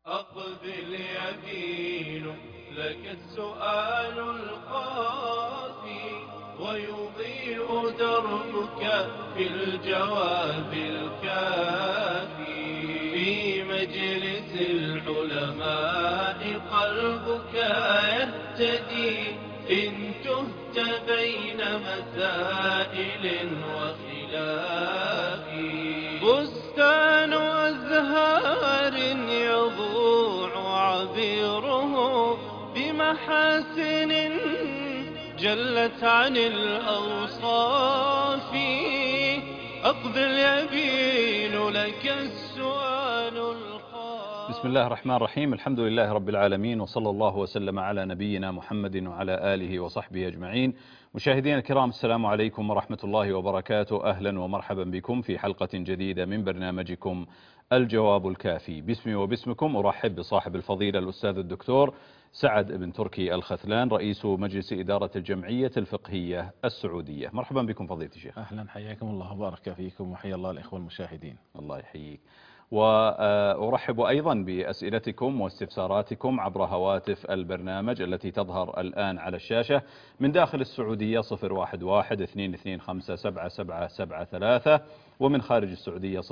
أقبل يمين لك السؤال القافي ويضيء دربك بالجواب الكافي في مجلس العلماء قلبك يهتدي إن تهت بين مسائل وخلاف بستان أزهار يضوع عبيره بمحاسن جلت عن الأوصاف أقبل يبين لك السؤال الخاف. بسم الله الرحمن الرحيم. الحمد لله رب العالمين، وصلى الله وسلم على نبينا محمد وعلى آله وصحبه أجمعين. مشاهدينا الكرام، السلام عليكم ورحمة الله وبركاته. أهلا ومرحبا بكم في حلقة جديدة من برنامجكم الجواب الكافي. باسمي وباسمكم أرحب بصاحب الفضيلة الأستاذ الدكتور سعد بن تركي الختلان، رئيس مجلس إدارة الجمعية الفقهية السعودية. مرحبا بكم فضيلة الشيخ. أهلا، حياكم الله وبارك فيكم، وحيا الله الإخوة المشاهدين. الله يحييك. وأرحب أيضا بأسئلتكم واستفساراتكم عبر هواتف البرنامج التي تظهر الآن على الشاشة. من داخل السعودية 011-225-7773، ومن خارج السعودية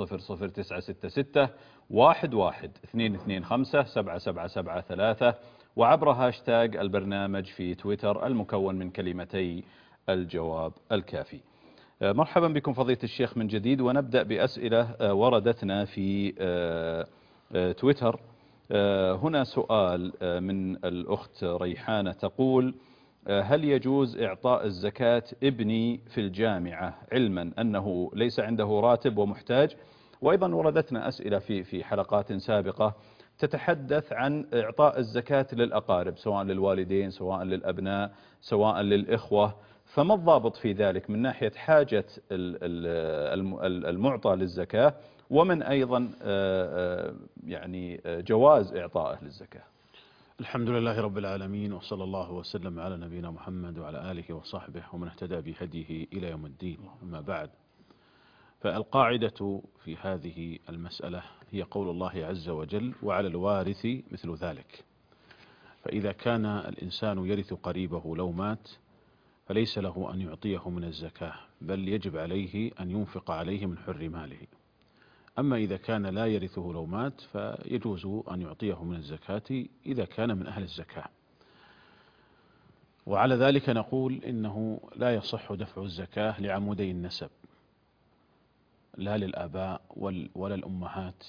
00966-11-225-7773، وعبر هاشتاج البرنامج في تويتر المكون من كلمتي الجواب الكافي. مرحبا بكم فضيلة الشيخ من جديد، ونبدأ بأسئلة وردتنا في تويتر. هنا سؤال من الأخت ريحانة تقول: هل يجوز إعطاء الزكاة ابني في الجامعة علما أنه ليس عنده راتب ومحتاج؟ وأيضا وردتنا أسئلة في حلقات سابقة تتحدث عن إعطاء الزكاة للأقارب، سواء للوالدين سواء للأبناء سواء للإخوة، فما الضابط في ذلك من ناحية حاجة المعطى للزكاة، ومن أيضا يعني جواز إعطائه للزكاة؟ الحمد لله رب العالمين، وصلى الله وسلم على نبينا محمد وعلى آله وصحبه ومن اهتدى بهديه إلى يوم الدين. أما بعد، فالقاعدة في هذه المسألة هي قول الله عز وجل: وعلى الوارث مثل ذلك. فإذا كان الإنسان يرث قريبه لو مات فليس له أن يعطيه من الزكاة، بل يجب عليه أن ينفق عليه من حر ماله. أما إذا كان لا يرثه لو مات فيجوز أن يعطيه من الزكاة إذا كان من أهل الزكاة. وعلى ذلك نقول إنه لا يصح دفع الزكاة لعمودي النسب، لا للآباء ولا الأمهات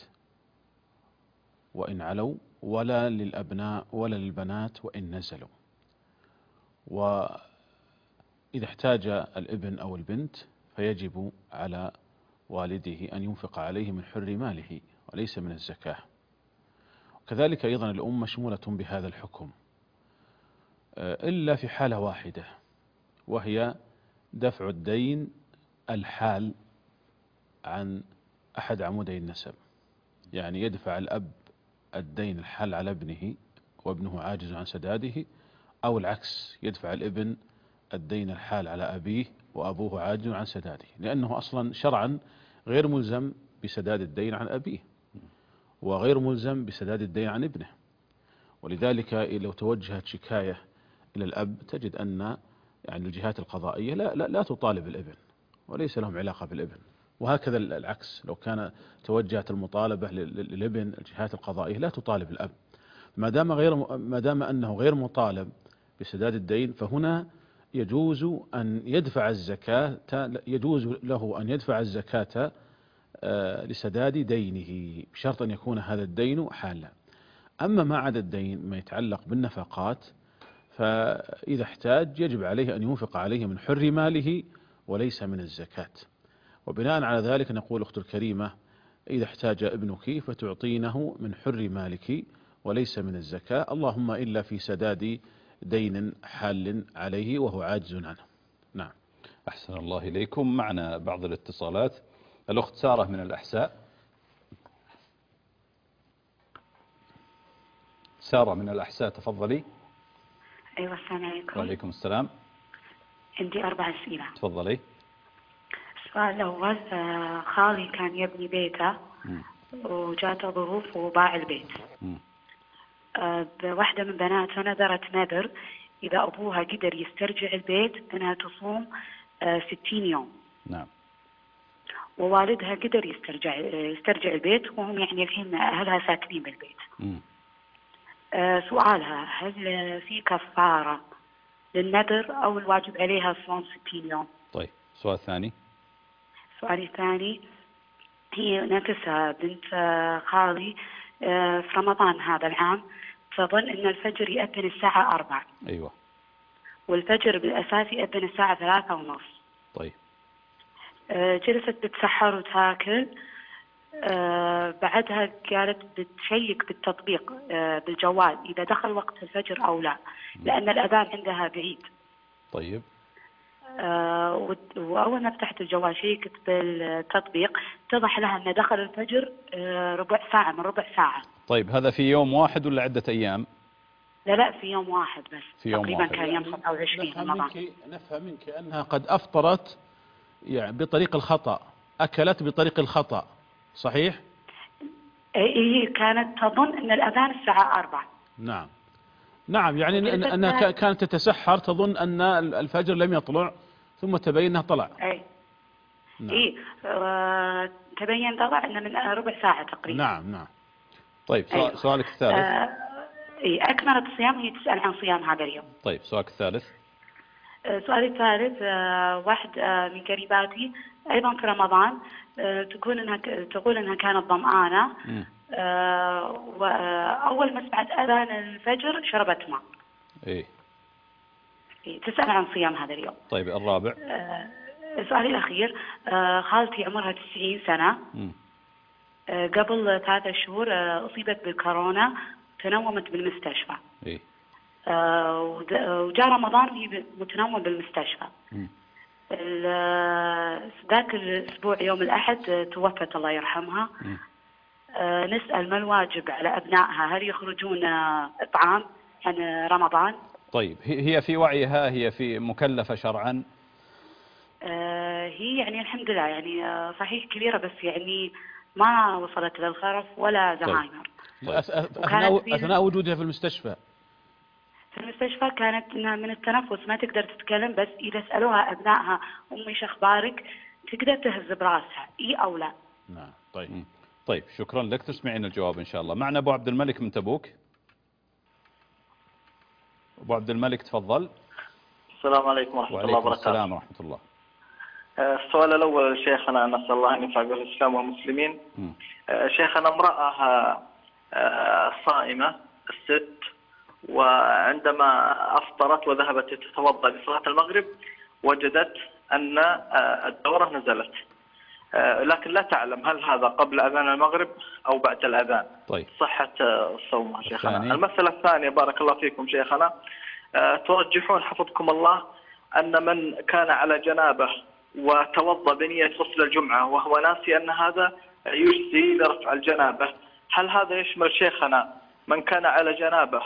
وإن علوا، ولا للأبناء ولا للبنات وإن نزلوا. وإذا احتاج الابن أو البنت فيجب على والده أن ينفق عليه من حر ماله وليس من الزكاة. وكذلك أيضا الأم مشمولة بهذا الحكم، إلا في حالة واحدة، وهي دفع الدين الحال عن أحد عمودي النسب. يعني يدفع الأب الدين الحال على ابنه وابنه عاجز عن سداده، أو العكس، يدفع الابن الدين الحال على أبيه وأبوه عاجز عن سداده، لأنه أصلا شرعا غير ملزم بسداد الدين عن أبيه، وغير ملزم بسداد الدين عن ابنه. ولذلك لو توجهت شكاية إلى الأب تجد أن يعني الجهات القضائية لا تطالب الابن وليس لهم علاقة بالابن، وهكذا العكس، لو كان توجهت المطالبة للابن الجهات القضائية لا تطالب الأب. ما دام أنه غير مطالب بسداد الدين، فهنا يجوز أن يدفع الزكاة، يجوز له أن يدفع الزكاة لسداد دينه، بشرط أن يكون هذا الدين حالا. أما ما عدا الدين ما يتعلق بالنفقات، فإذا احتاج يجب عليه أن ينفق عليه من حر ماله وليس من الزكاة. وبناء على ذلك نقول أخت الكريمة: إذا احتاج ابنك فتعطينه من حر مالك وليس من الزكاة، اللهم إلا في سداد دين حال عليه وهو عاجز عنه. نعم. أحسن الله إليكم. معنا بعض الاتصالات. الأخت سارة من الأحساء. سارة من الأحساء، تفضلي. أيوة، السلام عليكم. وعليكم السلام. عندي 4 أسئلة. تفضلي. السؤال الأول: خالي كان يبني بيته وجاته ظروف وباع البيت. بواحدة من بناتها نذرت نذر إذا أبوها قدر يسترجع البيت أنها تصوم 60 يوم. نعم. ووالدها قدر يسترجع البيت، وهم يعني الحين أهلها ساكنين بالبيت. سؤالها: هل في كفارة للنذر أو الواجب عليها صوم 60 يوم؟ طيب، السؤال الثاني. السؤال الثاني: هي نفسها بنت خالي في رمضان هذا العام تظن أن الفجر يأذن الساعة 4. أيوة. والفجر بالأساس يأذن الساعة 3:30. طيب. جلست بتسحر وتاكل. بعدها قالت بتشيك بالتطبيق بالجوال إذا دخل وقت الفجر أو لا، لأن الأذان عندها بعيد. طيب. وأول ما فتحت الجوال شيكت بالتطبيق اتضح لها أن دخل الفجر ربع ساعة من ربع ساعة. طيب، هذا في يوم واحد ولا عدة أيام؟ لا، في يوم واحد بس. في يوم تقريبا واحد. كان يوم 27 رمضان. نفهم منك أنها قد أفطرت يعني بطريق الخطأ، أكلت بطريق الخطأ، صحيح؟ هي كانت تظن أن الأذان الساعة 4. نعم، يعني أنها كانت تتسحر تظن أن الفجر لم يطلع، ثم تبين أنه طلع. نعم. تبين طلع أنه من ربع ساعة تقريبا. نعم. طيب، سؤالك الثالث. أكملت الصيام، هي تسأل عن صيام هذا اليوم. طيب، سؤالك الثالث. سؤالي الثالث: واحد من قريباتي أيضا في رمضان تقول إنها كانت ظمآنة، وأول ما سمعت أذان الفجر شربت ماء. تسأل عن صيام هذا اليوم. طيب، الرابع. سؤالي الأخير: خالتي عمرها 90 سنة. قبل 3 شهور أصيبت بالكورونا، تنومت بالمستشفى. وجاء رمضان وهي متنومة بالمستشفى. ذاك الأسبوع يوم الأحد توفت الله يرحمها. نسأل ما الواجب على أبنائها؟ هل يخرجون إطعام عن رمضان؟ طيب، هي في وعيها؟ هي في مكلفة شرعا؟ هي يعني الحمد لله يعني صحيح كبيرة، بس يعني ما وصلت للخرف ولا زهايمر. أثناء وجودها في المستشفى كانت من التنفس ما تقدر تتكلم، بس إذا سألوها أبنائها أمي شو أخبارك تقدر تهز براسها أو لا. نعم. طيب، شكرا لك. تسمعين الجواب إن شاء الله. معنا أبو عبد الملك من تبوك. أبو عبد الملك تفضل. السلام عليكم ورحمة الله وبركاته. السلام ورحمة الله. السؤال الأول شيخنا، نسأل الله أن ينفع بالإسلام والمسلمين. شيخنا، امرأة صائمة الست، وعندما أفطرت وذهبت تتوضأ لصلاة المغرب وجدت أن الدورة نزلت، لكن لا تعلم هل هذا قبل أذان المغرب أو بعد الأذان. طيب. صحة صومها شيخنا. المسألة الثانية بارك الله فيكم شيخنا، ترجحون حفظكم الله أن من كان على جنابه وتوضأ بنية غسل الجمعة وهو ناسي أن هذا يجزي لرفع الجنابة، هل هذا يشمل شيخنا من كان على جنابه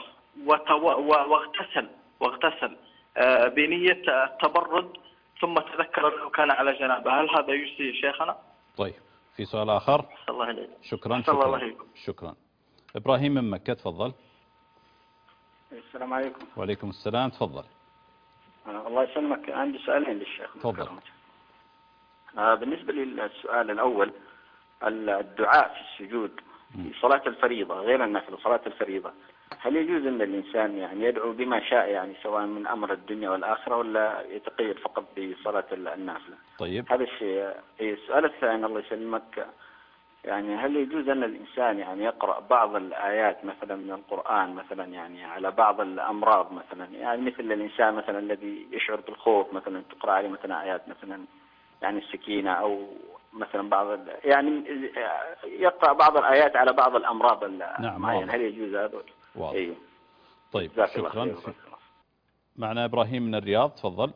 واغتسل بنية التبرد ثم تذكر أنه كان على جنابه، هل هذا يجزي شيخنا؟ طيب، في سؤال آخر؟ الله عليك. شكرا. إبراهيم من مكة تفضل. السلام عليكم. وعليكم السلام، تفضل. الله يسلمك، عندي سؤالين للشيخ. تفضل. بالنسبة للسؤال الأول، الدعاء في السجود في صلاة الفريضة غير النافلة، صلاة الفريضة، هل يجوز أن الإنسان يعني يدعو بما شاء يعني سواء من أمر الدنيا والآخرة، ولا يتقيد فقط بصلاة النافلة؟ طيب. هذا الشيء. السؤال الثاني الله يسلمك، يعني هل يجوز أن الإنسان يعني يقرأ بعض الآيات مثلا من القرآن مثلا يعني على بعض الأمراض مثلا، يعني مثل الإنسان مثلا الذي يشعر بالخوف مثلا تقرأ عليه مثلا آيات مثلا يعني السكينة، أو مثلا يعني يقرأ بعض الآيات على بعض الأمراض المعينة، هل يجوز هذا؟ واضح. طيب، شكرا. معنا إبراهيم من الرياض تفضل.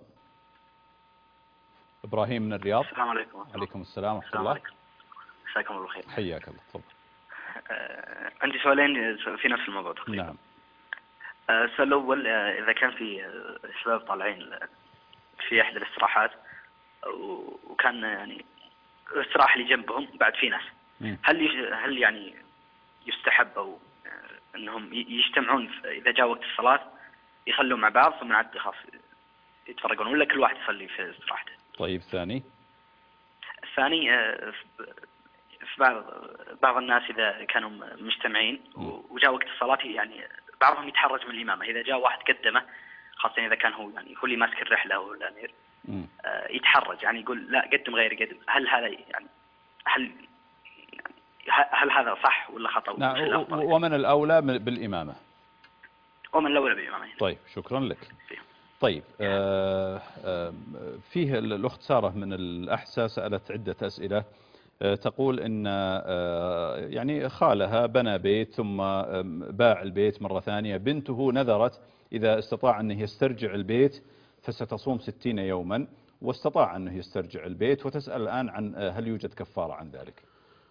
إبراهيم من الرياض. السلام عليكم. عليكم السلام ورحمة الله. مساكم الله بالخير. حياك الله، تفضل. عندي سؤالين في نفس الموضوع تقريبا. نعم. السؤال الأول، إذا كان في شباب طالعين في أحد الاستراحات وكان يعني الاستراحة اللي جنبهم بعد في ناس، هل يعني يستحب أو أنهم يجتمعون إذا جاء وقت الصلاة يخلون مع بعض ثم عاد خلاص يتفرقون، ولا كل واحد يصلي في استراحته؟ طيب الثاني في بعض الناس إذا كانوا مجتمعين وجاء وقت الصلاة يعني بعضهم يتحرج من الإمامة، إذا جاء واحد قدمه خاصة إذا كان هو يعني هو اللي ماسك الرحلة هو الأمير، يتحرج يعني يقول لا قدم غيري قدم. هل هذا يعني هل هذا صح ولا خطأ؟ نعم. ومن الأولى بالإمامة؟ ومن الأولى بالإمامة. طيب شكرا لك. طيب فيه الأخت سارة من الأحساء سألت عدة أسئلة، تقول إن يعني خالها بنى بيت ثم باع البيت مرة ثانية، بنته نذرت إذا استطاع أنه يسترجع البيت فستصوم 60 يوما، واستطاع أنه يسترجع البيت، وتسأل الآن عن هل يوجد كفارة عن ذلك؟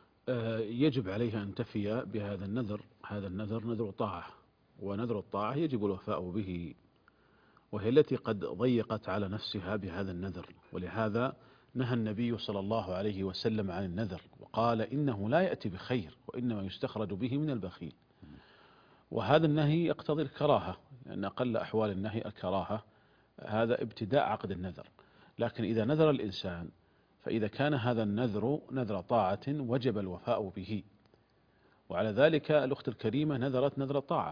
يجب عليها أن تفي بهذا النذر. هذا النذر نذر طاعة، ونذر الطاعة يجب الوفاء به، وهي التي قد ضيقت على نفسها بهذا النذر. ولهذا نهى النبي صلى الله عليه وسلم عن النذر، وقال إنه لا يأتي بخير وإنما يستخرج به من البخيل. وهذا النهي يقتضي الكراهة، لأن أقل أحوال النهي الكراهة، هذا ابتداء عقد النذر. لكن إذا نذر الإنسان فإذا كان هذا النذر نذر طاعة وجب الوفاء به. وعلى ذلك الأخت الكريمة نذرت نذر طاعة،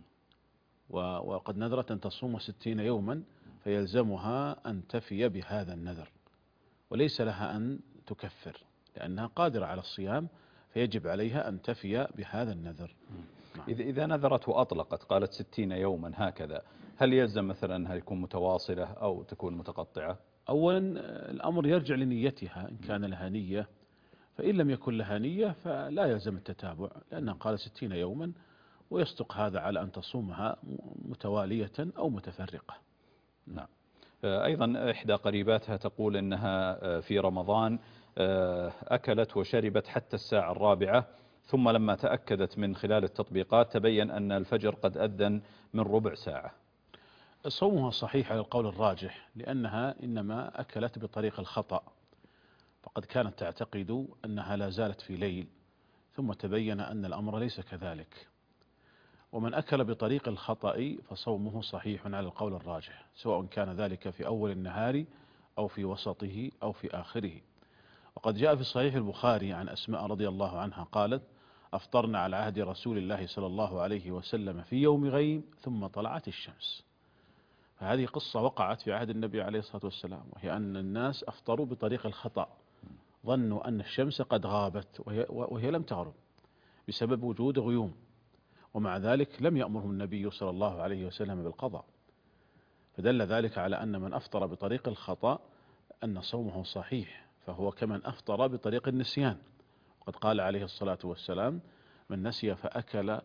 وقد نذرت أن تصوم 60 يوما، فيلزمها أن تفي بهذا النذر، وليس لها أن تكفر لأنها قادرة على الصيام، فيجب عليها أن تفي بهذا النذر. إذا نذرت وأطلقت قالت 60 يوما هكذا، هل يلزم مثلا أنها يكون متواصلة أو تكون متقطعة؟ أولا الأمر يرجع لنيتها، إن كان لها نية، فإن لم يكن لها نية فلا يلزم التتابع، لأنها قالت 60 يوما، ويصدق هذا على أن تصومها متوالية أو متفرقة. نعم. أيضا إحدى قريباتها تقول إنها في رمضان أكلت وشربت حتى الساعة 4، ثم لما تأكدت من خلال التطبيقات تبين أن الفجر قد أذن من ربع ساعة. صومها صحيح على القول الراجح، لأنها إنما أكلت بطريق الخطأ، فقد كانت تعتقد أنها لا زالت في ليل، ثم تبين أن الأمر ليس كذلك. ومن أكل بطريق الخطأ فصومه صحيح على القول الراجح، سواء كان ذلك في أول النهار أو في وسطه أو في آخره. وقد جاء في صحيح البخاري عن أسماء رضي الله عنها قالت: أفطرنا على عهد رسول الله صلى الله عليه وسلم في يوم غيم ثم طلعت الشمس. فهذه قصة وقعت في عهد النبي عليه الصلاة والسلام، وهي أن الناس أفطروا بطريق الخطأ، ظنوا أن الشمس قد غابت وهي لم تغرب بسبب وجود غيوم، ومع ذلك لم يأمرهم النبي صلى الله عليه وسلم بالقضاء. فدل ذلك على أن من أفطر بطريق الخطأ أن صومه صحيح، فهو كمن أفطر بطريق النسيان. وقد قال عليه الصلاة والسلام: من نسي فأكل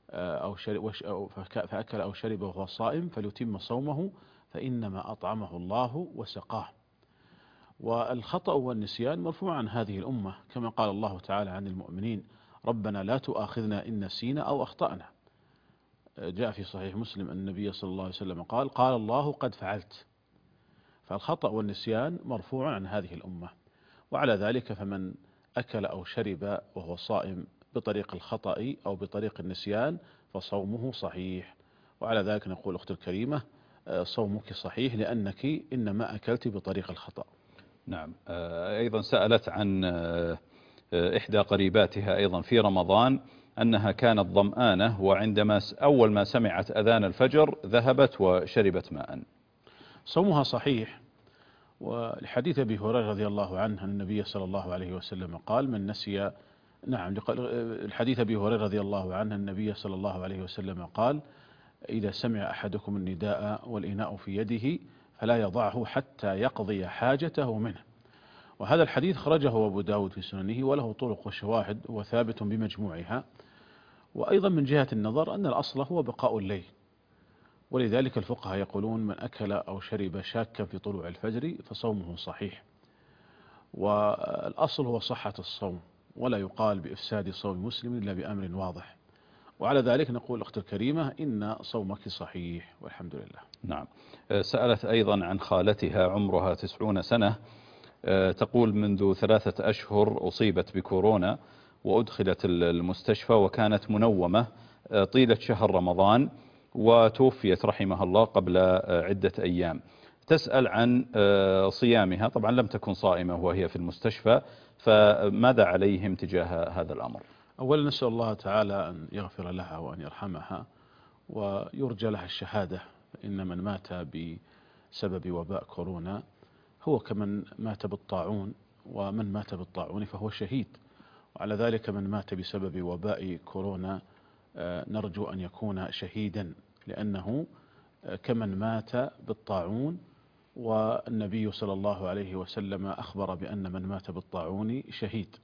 أو شرب وهو صائم فليتم صومه فإنما أطعمه الله وسقاه. والخطأ والنسيان مرفوع عن هذه الأمة، كما قال الله تعالى عن المؤمنين: ربنا لا تؤاخذنا إن نسينا أو أخطأنا. جاء في صحيح مسلم أن النبي صلى الله عليه وسلم قال الله قد فعلت. فالخطأ والنسيان مرفوع عن هذه الأمة، وعلى ذلك فمن أكل أو شرب وهو صائم بطريق الخطأ أو بطريق النسيان فصومه صحيح. وعلى ذلك نقول أختي الكريمة صومك صحيح، لأنك إنما أكلت بطريق الخطأ. نعم. أيضا سألت عن إحدى قريباتها أيضا في رمضان أنها كانت ظمآنة، وعندما أول ما سمعت أذان الفجر ذهبت وشربت ماء. صومها صحيح، ولحديث أبي هريرة رضي الله عنه أن النبي صلى الله عليه وسلم قال: من نسي الحديث أبي هريرة رضي الله عنه النبي صلى الله عليه وسلم قال: إذا سمع أحدكم النداء والإناء في يده فلا يضعه حتى يقضي حاجته منه. وهذا الحديث خرجه أبو داود في سننه، وله طرق وشواهد وثابت بمجموعها. وأيضا من جهة النظر أن الأصل هو بقاء الليل، ولذلك الفقهاء يقولون: من أكل أو شرب شاكا في طلوع الفجر فصومه صحيح. والأصل هو صحة الصوم، ولا يقال بإفساد صوم مسلم إلا بأمر واضح. وعلى ذلك نقول أختي الكريمة إن صومك صحيح والحمد لله. نعم. سألت أيضا عن خالتها عمرها 90 سنة، تقول: منذ 3 أشهر أصيبت بكورونا وأدخلت المستشفى وكانت منومة طيلة شهر رمضان وتوفيت رحمها الله قبل عدة أيام. تسأل عن صيامها، طبعا لم تكن صائمة وهي في المستشفى، فماذا عليهم تجاه هذا الأمر؟ أولا نسأل الله تعالى أن يغفر لها وأن يرحمها ويرجى لها الشهادة، إن من مات بسبب وباء كورونا هو كمن مات بالطاعون، ومن مات بالطاعون فهو شهيد، وعلى ذلك من مات بسبب وباء كورونا نرجو أن يكون شهيدا، لأنه كمن مات بالطاعون، والنبي صلى الله عليه وسلم أخبر بأن من مات بالطاعون شهيد،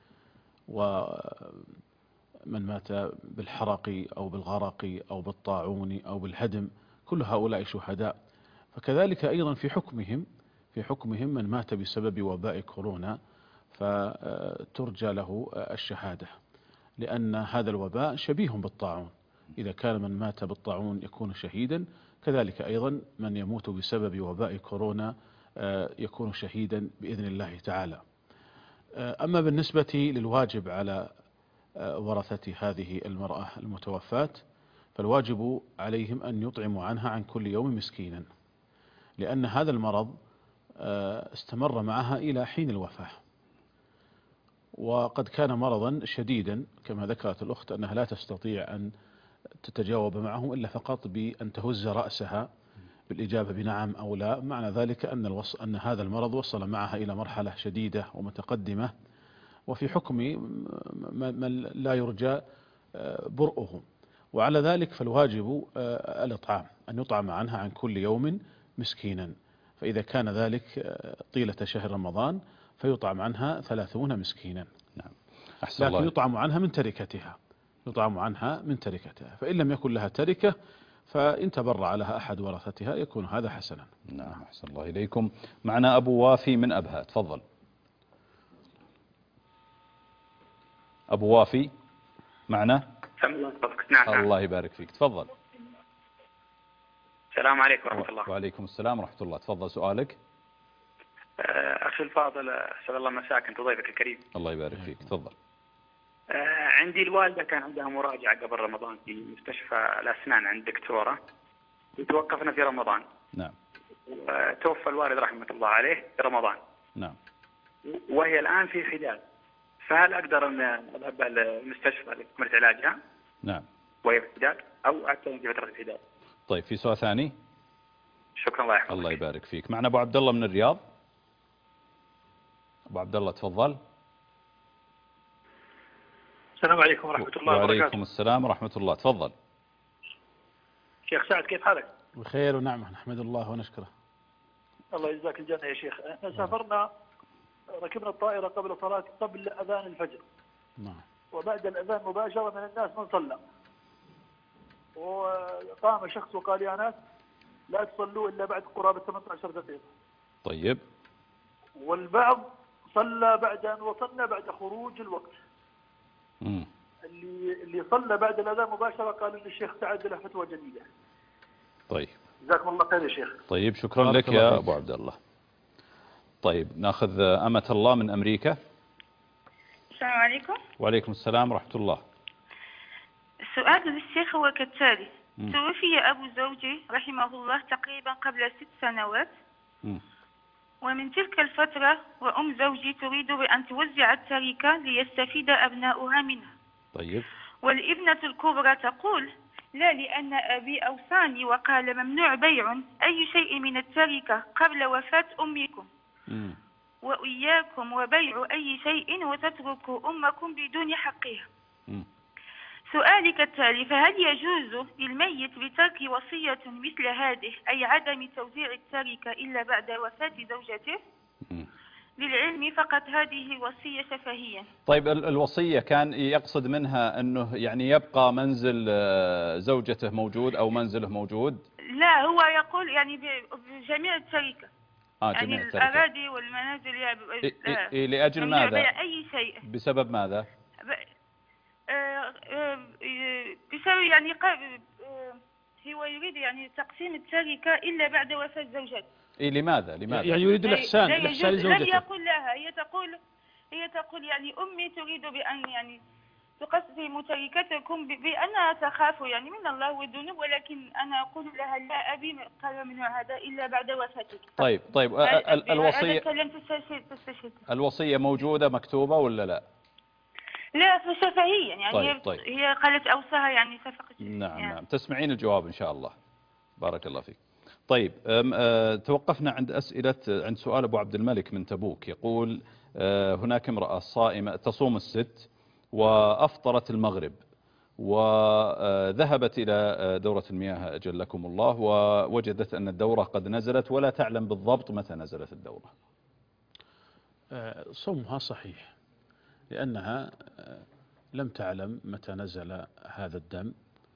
ومن مات بالحرق أو بالغرق أو بالطاعون أو بالهدم كل هؤلاء شهداء. فكذلك أيضا في حكمهم من مات بسبب وباء كورونا فترجى له الشهادة، لأن هذا الوباء شبيه بالطاعون، إذا كان من مات بالطاعون يكون شهيدا، كذلك أيضا من يموت بسبب وباء كورونا يكون شهيدا بإذن الله تعالى. أما بالنسبة للواجب على ورثة هذه المرأة المتوفاة، فالواجب عليهم أن يطعموا عنها عن كل يوم مسكينا، لأن هذا المرض استمر معها إلى حين الوفاة، وقد كان مرضا شديدا كما ذكرت الأخت أنها لا تستطيع أن تتجاوب معه إلا فقط بأن تهز رأسها بالإجابة بنعم أو لا، معنى ذلك أن هذا المرض وصل معها إلى مرحلة شديدة ومتقدمة، وفي حكم من لا يرجى برؤه، وعلى ذلك فالواجب الإطعام، أن يطعم عنها عن كل يوم مسكينا، فإذا كان ذلك طيلة شهر رمضان فيطعم عنها 30 مسكينا. نعم. لكن يطعم عنها من تركتها، فإن لم يكن لها تركة فإن تبرع لها أحد ورثتها يكون هذا حسنا. نعم، أحسن الله إليكم. معنا أبو وافي من أبها، تفضل. أبو وافي معنا؟ نعم. الله يبارك فيك، تفضل. السلام عليكم ورحمة الله. وعليكم السلام ورحمة الله، تفضل سؤالك. أخي الفاضل، أسأل الله مساك أنت وضيفك الكريم. الله يبارك فيك، تفضل. عندي الوالدة كان عندها مراجعة قبل رمضان في مستشفى الأسنان عند دكتورة، وتوقفنا في رمضان. نعم. وتوفى الوالد رحمة الله عليه في رمضان. نعم. وهي الآن في حداد، فهل أقدر أن أذهب المستشفى لتكملة علاجها؟ نعم. وهي في حداد أو أكثر في فترة الحداد؟ طيب، في سؤال ثاني؟ شكرا، الله يحفظك. الله يبارك فيك. معنا أبو عبد الله من الرياض. أبو عبد الله تفضل. السلام عليكم ورحمة الله وبركاته. وعليكم السلام ورحمة الله، تفضل. شيخ سعد، كيف حالك؟ بخير ونعمة، نحمد الله ونشكره. الله يجزاك الجنة يا شيخ. احنا سافرنا، ركبنا الطائرة قبل أذان الفجر. نعم. وبعد الأذان مباشرة من الناس من صلى، وقام شخص وقال يا ناس لا تصلوا إلا بعد قرابة 18 دقيقة. طيب. والبعض صلى بعد أن وصلنا بعد خروج الوقت. اللي صلى بعد الأذان مباشرة قالوا للشيخ سعد له فتوى جديدة. طيب، جزاكم الله خير يا شيخ. طيب، شكرا لك يا أبو عبد الله. طيب، ناخذ أمة الله من أمريكا. السلام عليكم. وعليكم السلام ورحمة الله. السؤال للشيخ هو كالتالي: توفي أبو زوجي رحمه الله تقريبا قبل 6 سنوات، ومن تلك الفترة وأم زوجي تريد بأن توزع التركة ليستفيد أبناؤها منها. طيب. والابنة الكبرى تقول لا، لأن أبي أوصاني وقال ممنوع بيع أي شيء من التركة قبل وفاة أمكم وإياكم وبيع أي شيء وتتركوا أمكم بدون حقها. سؤالي كالتالي: فهل يجوز للميت بترك وصية مثل هذه، أي عدم توزيع التركة إلا بعد وفاة زوجته؟ للعلم فقط هذه وصية شفهية. طيب، الوصية كان يقصد منها أنه يعني يبقى منزل زوجته موجود أو منزله موجود؟ لا، هو يقول يعني بجميع التركة. يعني جميع التركة، الأراضي والمنازل. لأجل ماذا؟ أي شيء. بسبب ماذا؟ بسبب يعني هو يريد يعني تقسيم التركة إلا بعد وفاة زوجته. لماذا؟ يعني يريد الإحسان لزوجته. لم يقل لها، هي تقول يعني أمي تريد بأن يعني تقسم تركتكم بأنها تخاف يعني من الله والذنوب، ولكن أنا أقول لها لا أبي قال من هذا إلا بعد وفاتك. طيب الوصية، هذا الكلام تستشهد. الوصية موجودة مكتوبة ولا لا؟ لا فشفهيا يعني. طيب. هي قالت أوصاها يعني صفقة. نعم يعني. نعم، تسمعين الجواب إن شاء الله. بارك الله فيك. طيب توقفنا عند سؤال أبو عبد الملك من تبوك. يقول هناك امرأة صائمة تصوم الست وأفطرت المغرب وذهبت إلى دورة المياه أجلكم الله، ووجدت أن الدورة قد نزلت ولا تعلم بالضبط متى نزلت الدورة. صومها صحيح لأنها لم تعلم متى نزل هذا الدم،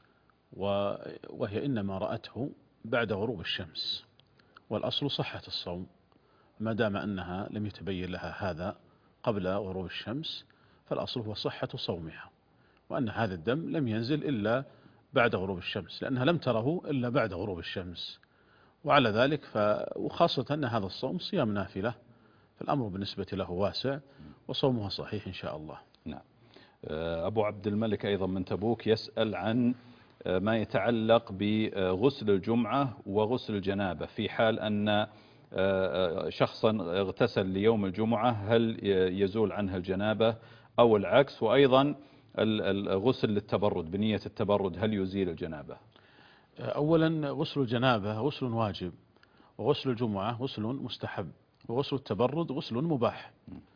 وهي إنما رأته بعد غروب الشمس، والأصل صحة الصوم ما دام أنها لم يتبين لها هذا قبل غروب الشمس، فالأصل هو صحة صومها، وأن هذا الدم لم ينزل إلا بعد غروب الشمس لأنها لم تره إلا بعد غروب الشمس. وعلى ذلك وخاصة أن هذا الصوم صيام نافلة، فالأمر بالنسبة له واسع وصومها صحيح إن شاء الله. نعم. أبو عبد الملك أيضا من تبوك يسأل عن ما يتعلق بغسل الجمعة وغسل الجنابة في حال أن شخصا اغتسل ليوم الجمعة، هل يزول عنها الجنابة أو العكس؟ وأيضا الغسل للتبرد بنية التبرد هل يزيل الجنابة؟ أولا غسل الجنابة غسل واجب، وغسل الجمعة غسل مستحب، وغسل التبرد غسل مباح.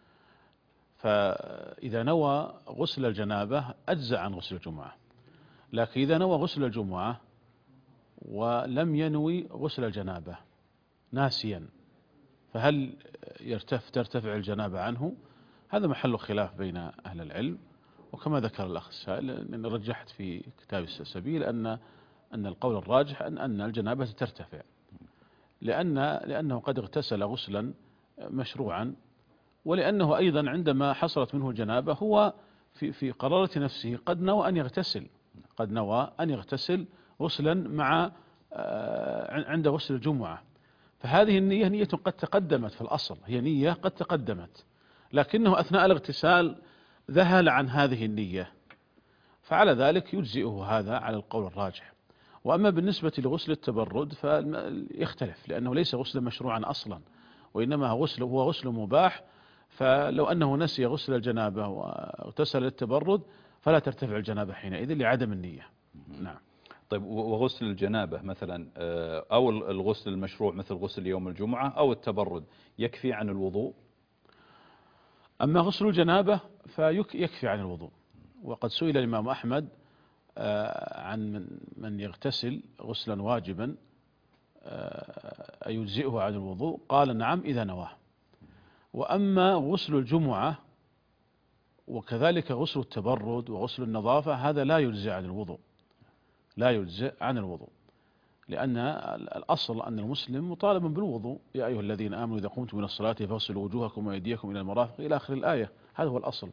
فإذا نوى غسل الجنابة أجزأ عن غسل الجمعة، لكن إذا نوى غسل الجمعة ولم ينوي غسل الجنابة ناسيا، فهل ترتفع الجنابة عنه؟ هذا محل خلاف بين أهل العلم، وكما ذكر الأخ السائل أن رجحت في كتاب السبيل أن القول الراجح أن الجنابة ترتفع، لأنه قد اغتسل غسلا مشروعا، ولأنه أيضا عندما حصلت منه الجنابة هو في قرارة نفسه قد نوى أن يغتسل غسلا مع عند غسل الجمعة، فهذه النية نية قد تقدمت في الأصل، هي نية قد تقدمت، لكنه أثناء الاغتسال ذهل عن هذه النية، فعلى ذلك يجزئه هذا على القول الراجح. وأما بالنسبة لغسل التبرد فيختلف، لأنه ليس غسلا مشروعا أصلا، وإنما هو غسل مباح، فلو أنه نسي غسل الجنابة واغتسل للتبرد فلا ترتفع الجنابة حينئذ لعدم النية. نعم. طيب وغسل الجنابة مثلا أو الغسل المشروع مثل غسل يوم الجمعة أو التبرد يكفي عن الوضوء؟ أما غسل الجنابة فيكفي عن الوضوء، وقد سئل الإمام أحمد عن من يغتسل غسلا واجبا أيجزئه عن الوضوء؟ قال نعم إذا نواه. وأما غسل الجمعة وكذلك غسل التبرد وغسل النظافة هذا لا يجزئ عن الوضوء، لأن الأصل أن المسلم مطالب بالوضوء، يا أيها الذين آمنوا إذا قمتم من الصلاة فاغسلوا وجوهكم وأيديكم إلى المرافق إلى آخر الآية، هذا هو الأصل.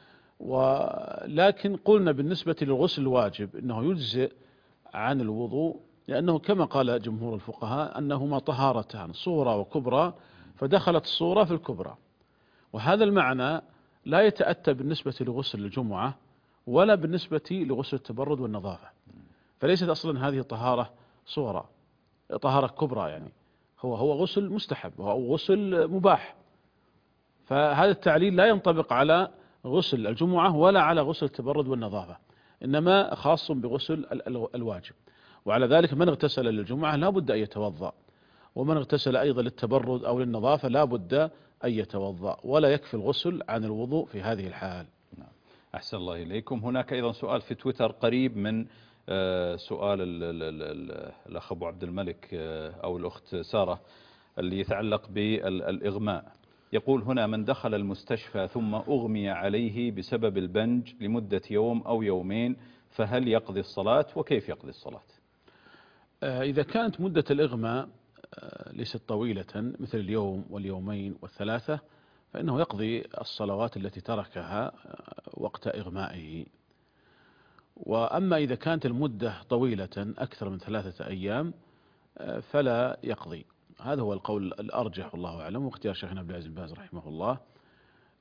ولكن قلنا بالنسبة للغسل الواجب إنه يجزئ عن الوضوء، لأنه كما قال جمهور الفقهاء أنهما طهارتان صورة وكبرى، فدخلت الصورة في الكبرى، وهذا المعنى لا يتأتى بالنسبة لغسل الجمعة ولا بالنسبة لغسل التبرد والنظافة، فليست أصلا هذه طهارة صورة، طهارة كبرى، يعني هو غسل مستحب أو غسل مباح، فهذا التعليل لا ينطبق على غسل الجمعة ولا على غسل التبرد والنظافة، إنما خاص بغسل الواجب. وعلى ذلك من اغتسل للجمعة لا بد أن يتوضأ، ومن اغتسل أيضا للتبرد أو للنظافة لا بد أن يتوضأ، ولا يكفي الغسل عن الوضوء في هذه الحال. نعم. أحسن الله إليكم. هناك أيضا سؤال في تويتر قريب من سؤال الأخ أبو عبد الملك أو الأخت سارة اللي يتعلق بالإغماء. يقول هنا: من دخل المستشفى ثم أغمي عليه بسبب البنج لمدة يوم أو يومين فهل يقضي الصلاة وكيف يقضي الصلاة؟ إذا كانت مدة الإغماء ليست طويلة مثل اليوم واليومين والثلاثة فإنه يقضي الصلوات التي تركها وقت إغمائه. وأما إذا كانت المدة طويلة أكثر من 3 أيام فلا يقضي. هذا هو القول الأرجح والله أعلم، واختيار شيخنا عبد العزيز بن باز رحمه الله.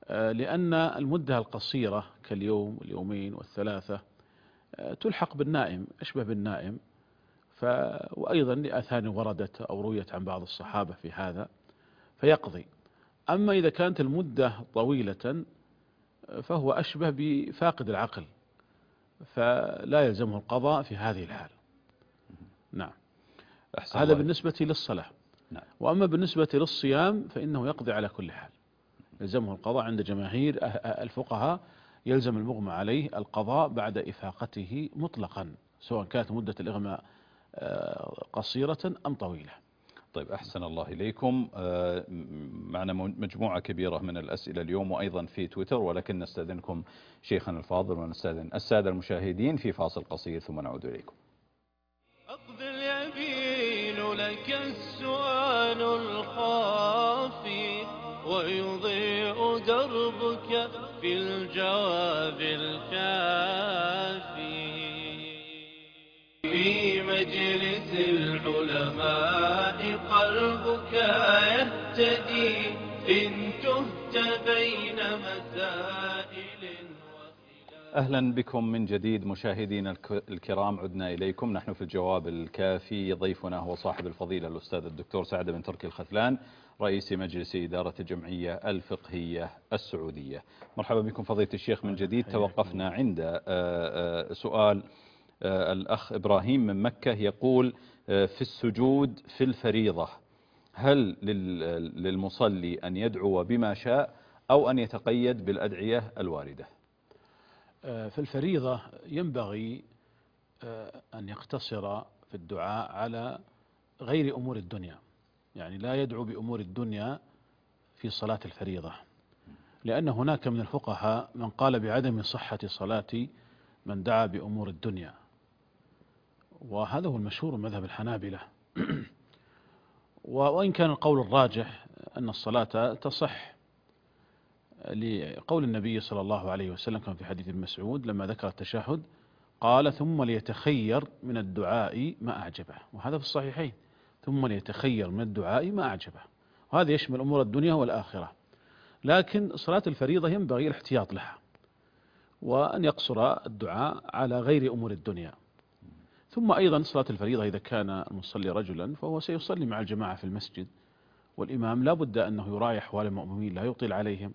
لأن المدة القصيرة كاليوم واليومين والثلاثة تلحق بالنائم، أشبه بالنائم. وأيضا لآثار وردت أو رويت عن بعض الصحابة في هذا فيقضي. أما إذا كانت المدة طويلة فهو أشبه بفاقد العقل، فلا يلزمه القضاء في هذه الحال. نعم، هذا بالنسبة للصلاة. نعم. وأما بالنسبة للصيام فإنه يقضي على كل حال، يلزمه القضاء عند جماهير الفقهاء. يلزم المغمى عليه القضاء بعد إفاقته مطلقا، سواء كانت مدة الإغماء قصيرة أم طويلة. طيب، أحسن الله إليكم. معنا مجموعة كبيرة من الأسئلة اليوم وأيضا في تويتر، ولكن نستأذنكم شيخنا الفاضل ونستأذن السادة المشاهدين في فاصل قصير ثم نعود إليكم. أقضي اليمين لك السؤال الخافي، ويضيء دربك في الجواب الكافي. في مجلس العلماء قلبك يهتدي، إن تهت بين مسائل. أهلا بكم من جديد مشاهدينا الكرام، عدنا إليكم. نحن في الجواب الكافي. ضيفنا هو صاحب الفضيلة الأستاذ الدكتور سعد بن تركي الخثلان، رئيس مجلس إدارة الجمعية الفقهية السعودية. مرحبا بكم فضيلة الشيخ من جديد. توقفنا عند سؤال الأخ إبراهيم من مكة، يقول في السجود في الفريضة هل للمصلي أن يدعو بما شاء أو أن يتقيد بالأدعية الواردة؟ في الفريضة ينبغي أن يقتصر في الدعاء على غير أمور الدنيا، يعني لا يدعو بأمور الدنيا في صلاة الفريضة، لأن هناك من الفقهاء من قال بعدم صحة صلاة من دعا بأمور الدنيا، وهذا هو المشهور من مذهب الحنابلة. وإن كان القول الراجح أن الصلاة تصح، لقول النبي صلى الله عليه وسلم كما في حديث ابن مسعود لما ذكر التشهد قال ثم ليتخير من الدعاء ما أعجبه، وهذا في الصحيحين، ثم ليتخير من الدعاء ما أعجبه، وهذا يشمل أمور الدنيا والآخرة. لكن صلاة الفريضة ينبغي الاحتياط لها، وأن يقصر الدعاء على غير أمور الدنيا. ثم أيضا صلاة الفريضة إذا كان المصلي رجلا فهو سيصلي مع الجماعة في المسجد، والإمام لا بد أنه يراعي أحوال المؤمنين لا يطيل عليهم.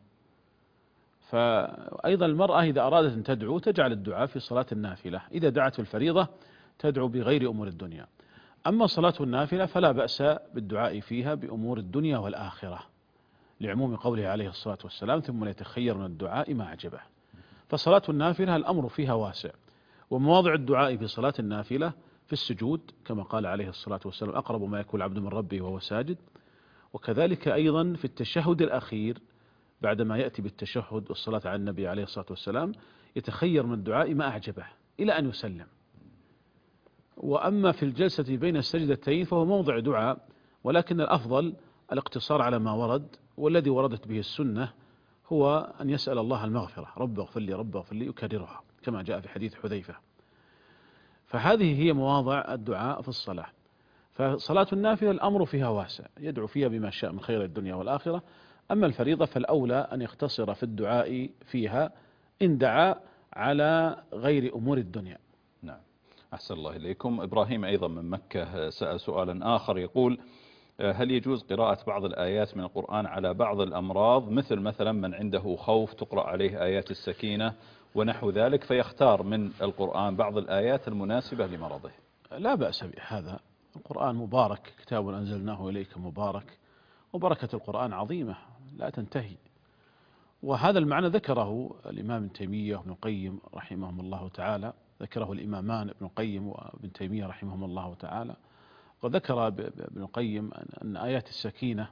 فأيضا المرأة إذا أرادت أن تدعو تجعل الدعاء في صلاة النافلة، إذا دعت في الفريضة تدعو بغير أمور الدنيا. أما صلاة النافلة فلا بأس بالدعاء فيها بأمور الدنيا والآخرة، لعموم قوله عليه الصلاة والسلام ثم ليتخير من الدعاء ما أعجبه. فصلاة النافلة الأمر فيها واسع، ومواضع الدعاء في صلاة النافلة في السجود كما قال عليه الصلاة والسلام أقرب ما يكون العبد من ربه وهو ساجد، وكذلك أيضا في التشهد الأخير بعدما يأتي بالتشهد والصلاة على النبي عليه الصلاة والسلام يتخير من الدعاء ما أعجبه إلى أن يسلم. وأما في الجلسة بين السجدتين فهو موضع دعاء، ولكن الأفضل الاقتصار على ما ورد، والذي وردت به السنة هو أن يسأل الله المغفرة، رب اغفر لي رب اغفر لي، يكررها كما جاء في حديث حذيفة. فهذه هي مواضع الدعاء في الصلاة. فصلاة النافلة الأمر فيها واسع، يدعو فيها بما شاء من خير الدنيا والآخرة. أما الفريضة فالأولى أن يقتصر في الدعاء فيها إن دعا على غير أمور الدنيا. نعم، أحسن الله إليكم. إبراهيم أيضا من مكة سأل سؤالا آخر، يقول هل يجوز قراءة بعض الآيات من القرآن على بعض الأمراض، مثلا من عنده خوف تقرأ عليه آيات السكينة ونحو ذلك، فيختار من القرآن بعض الآيات المناسبة لمرضه؟ لا بأس بهذا، القرآن مبارك، كتاب أنزلناه إليك مبارك، وبركة القرآن عظيمة لا تنتهي. وهذا المعنى ذكره الإمام ابن تيمية وابن القيم رحمهم الله تعالى، ذكره الإمامان ابن القيم وابن تيمية رحمهم الله تعالى. وذكر ابن القيم أن آيات السكينة،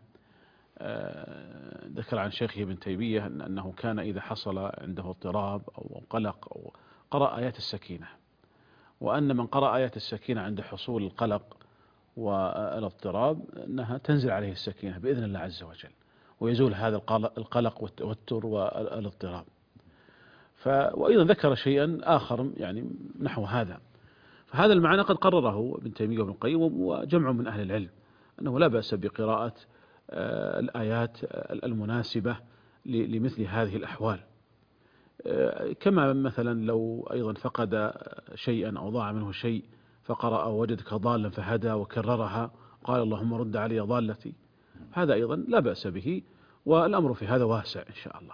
ذكر عن شيخه ابن تيمية أنه كان إذا حصل عنده اضطراب أو قلق أو قرأ آيات السكينة، وأن من قرأ آيات السكينة عند حصول القلق والاضطراب أنها تنزل عليه السكينة بإذن الله عز وجل، ويزول هذا القلق والتوتر والاضطراب. وأيضا ذكر شيئا آخر يعني نحو هذا. فهذا المعنى قد قرره ابن تيمية وابن القيم وجمع من أهل العلم، أنه لا بأس بقراءة الآيات المناسبة لمثل هذه الأحوال. كما مثلا لو أيضا فقد شيئا أو ضاع منه شيء فقرأ وجدك ضالا فهدى وكررها قال اللهم رد علي ضالتي، هذا أيضا لا بأس به، والأمر في هذا واسع إن شاء الله.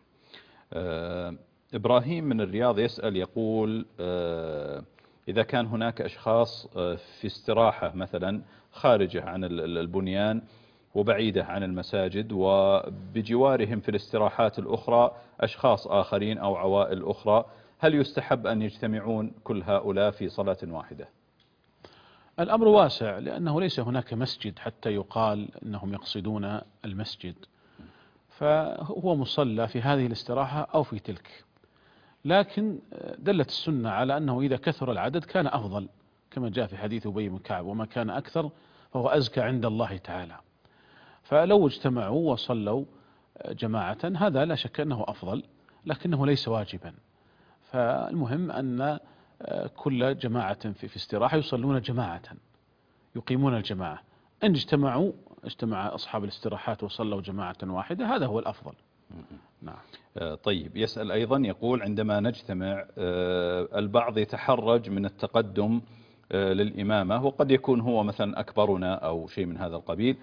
إبراهيم من الرياض يسأل يقول إذا كان هناك أشخاص في استراحة مثلا خارجة عن البنيان وبعيدة عن المساجد، وبجوارهم في الاستراحات الأخرى أشخاص آخرين أو عوائل أخرى، هل يستحب أن يجتمعون كل هؤلاء في صلاة واحدة؟ الأمر واسع، لأنه ليس هناك مسجد حتى يقال أنهم يقصدون المسجد، فهو مصلى في هذه الاستراحة أو في تلك. لكن دلت السنة على أنه إذا كثر العدد كان أفضل، كما جاء في حديث أبي بن كعب وما كان أكثر فهو أزكى عند الله تعالى. فلو اجتمعوا وصلوا جماعة هذا لا شك أنه أفضل، لكنه ليس واجبا. فالمهم أن كل جماعة في استراحة يصلون جماعة، يقيمون الجماعة. إن اجتمع أصحاب الاستراحات وصلوا جماعة واحدة هذا هو الأفضل. نعم. طيب، يسأل أيضا يقول عندما نجتمع البعض يتحرج من التقدم للإمامة، وقد يكون هو مثلا أكبرنا أو شيء من هذا القبيل،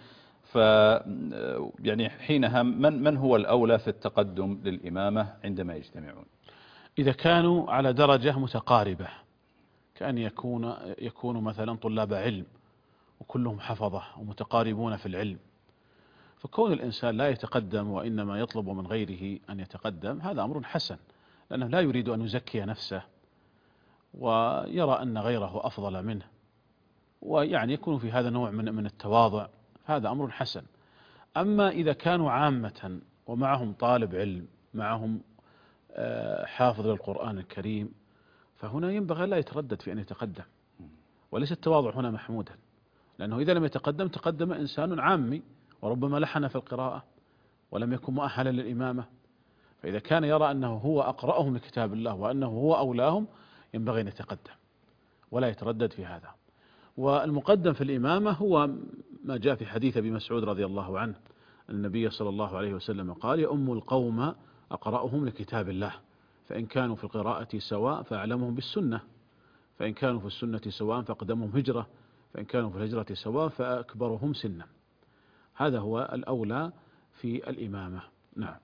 يعني حينها من هو الأولى في التقدم للإمامة عندما يجتمعون؟ إذا كانوا على درجة متقاربة، كأن يكونوا مثلا طلاب علم وكلهم حفظة ومتقاربون في العلم، فكون الإنسان لا يتقدم وإنما يطلب من غيره أن يتقدم هذا أمر حسن، لأنه لا يريد أن يزكي نفسه ويرى أن غيره أفضل منه، ويعني يكون في هذا نوع من التواضع، هذا أمر حسن. أما إذا كانوا عامة ومعهم طالب علم، معهم حافظ للقرآن الكريم، فهنا ينبغي لا يتردد في أن يتقدم، وليس التواضع هنا محمودا، لأنه إذا لم يتقدم تقدم إنسان عامي وربما لحن في القراءة ولم يكن مؤهلا للإمامة. فإذا كان يرى أنه هو أقرأهم لكتاب الله وأنه هو أولاهم ينبغي أن يتقدم ولا يتردد في هذا. والمقدم في الإمامة هو ما جاء في حديث أبي مسعود رضي الله عنه، النبي صلى الله عليه وسلم قال يؤم القوم أقرأهم لكتاب الله، فإن كانوا في القراءة سواء فأعلمهم بالسنة، فإن كانوا في السنة سواء فأقدمهم هجرة، فإن كانوا في الهجرة سواء فأكبرهم سنا. هذا هو الأولى في الإمامة. نعم.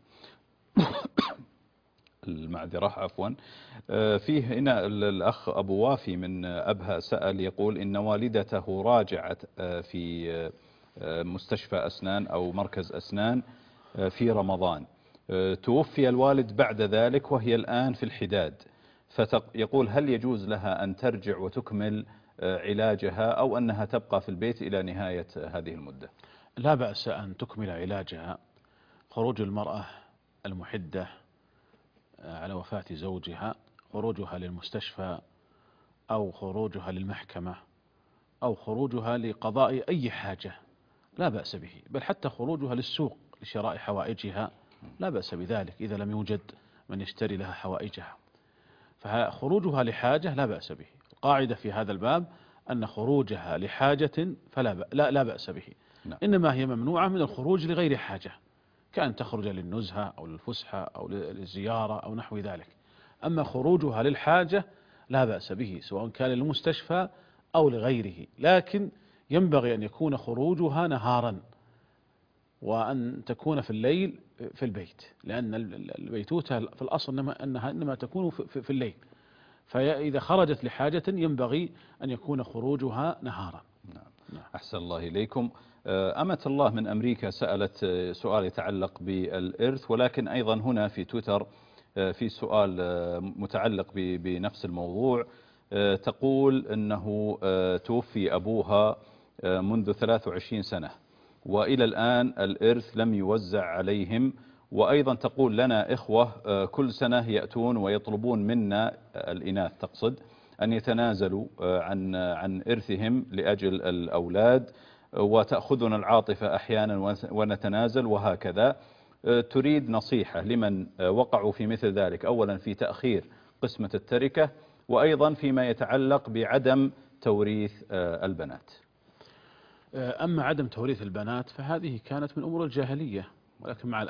المعذرة عفوا. فيه هنا الأخ أبو وافي من أبها سأل يقول إن والدته راجعت في مستشفى أسنان أو مركز أسنان في رمضان، توفي الوالد بعد ذلك وهي الآن في الحداد، فيقول هل يجوز لها أن ترجع وتكمل علاجها أو أنها تبقى في البيت إلى نهاية هذه المدة؟ لا بأس أن تكمل علاجها. خروج المرأة المحدة على وفاة زوجها، خروجها للمستشفى أو خروجها للمحكمة أو خروجها لقضاء أي حاجة لا بأس به، بل حتى خروجها للسوق لشراء حوائجها لا بأس بذلك إذا لم يوجد من يشتري لها حوائجها. فخروجها لحاجة لا بأس به. القاعدة في هذا الباب أن خروجها لحاجة لا بأس به. إنما هي ممنوعة من الخروج لغير حاجة، كأن تخرج للنزهة أو للفسحة أو للزيارة أو نحو ذلك. أما خروجها للحاجة لا بأس به سواء كان للمستشفى أو لغيره، لكن ينبغي أن يكون خروجها نهارا وأن تكون في الليل في البيت، لأن البيتوتة في الأصل أنها إنما تكون في الليل، فإذا خرجت لحاجة ينبغي أن يكون خروجها نهارا. نعم. أحسن الله إليكم. أمة الله من أمريكا سألت سؤال يتعلق بالإرث، ولكن أيضا هنا في تويتر في سؤال متعلق بنفس الموضوع. تقول أنه توفي أبوها منذ 23 سنة وإلى الآن الإرث لم يوزع عليهم، وأيضا تقول لنا إخوة كل سنة يأتون ويطلبون منا الإناث تقصد أن يتنازلوا عن إرثهم لأجل الأولاد، وتأخذنا العاطفة أحيانا ونتنازل وهكذا. تريد نصيحة لمن وقعوا في مثل ذلك، أولا في تأخير قسمة التركة، وأيضا فيما يتعلق بعدم توريث البنات. أما عدم توريث البنات فهذه كانت من أمور الجاهلية، ولكن مع الأسف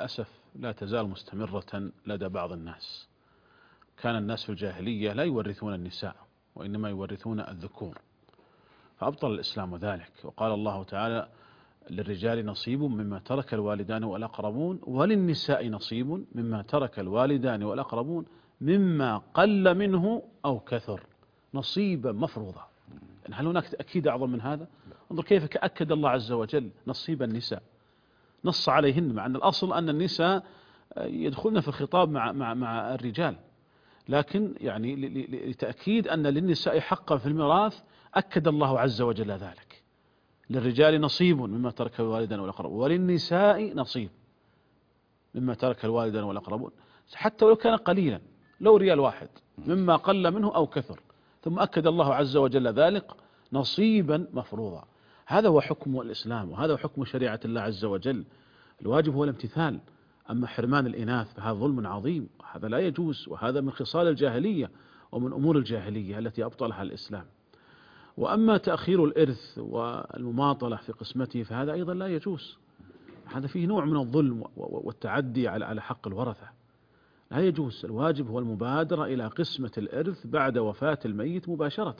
لا تزال مستمرة لدى بعض الناس. كان الناس في الجاهلية لا يورثون النساء وإنما يورثون الذكور، فأبطل الإسلام ذلك، وقال الله تعالى: للرجال نصيب مما ترك الوالدان والأقربون وللنساء نصيب مما ترك الوالدان والأقربون مما قل منه أو كثر، نصيبا مفروضا. هل هناك تأكيد أعظم من هذا؟ انظر كيف أكد الله عز وجل نصيب النساء، نص عليهن، مع أن الأصل أن النساء يدخلن في الخطاب مع الرجال، لكن يعني لتأكيد أن للنساء حقا في الميراث أكد الله عز وجل ذلك: للرجال نصيب مما ترك الوالدان والأقربون وللنساء نصيب مما ترك الوالدان والأقربون، حتى ولو كان قليلا، لو ريال واحد مما قل منه أو كثر، ثم أكد الله عز وجل ذلك نصيبا مفروضا. هذا هو حكم الإسلام، وهذا هو حكم شريعة الله عز وجل. الواجب هو الامتثال، أما حرمان الإناث فهذا ظلم عظيم، وهذا لا يجوز، وهذا من خصال الجاهلية ومن أمور الجاهلية التي أبطلها الإسلام. وأما تأخير الإرث والمماطلة في قسمته فهذا أيضا لا يجوز، هذا فيه نوع من الظلم والتعدي على حق الورثة، لا يجوز. الواجب هو المبادرة إلى قسمة الإرث بعد وفاة الميت مباشرة.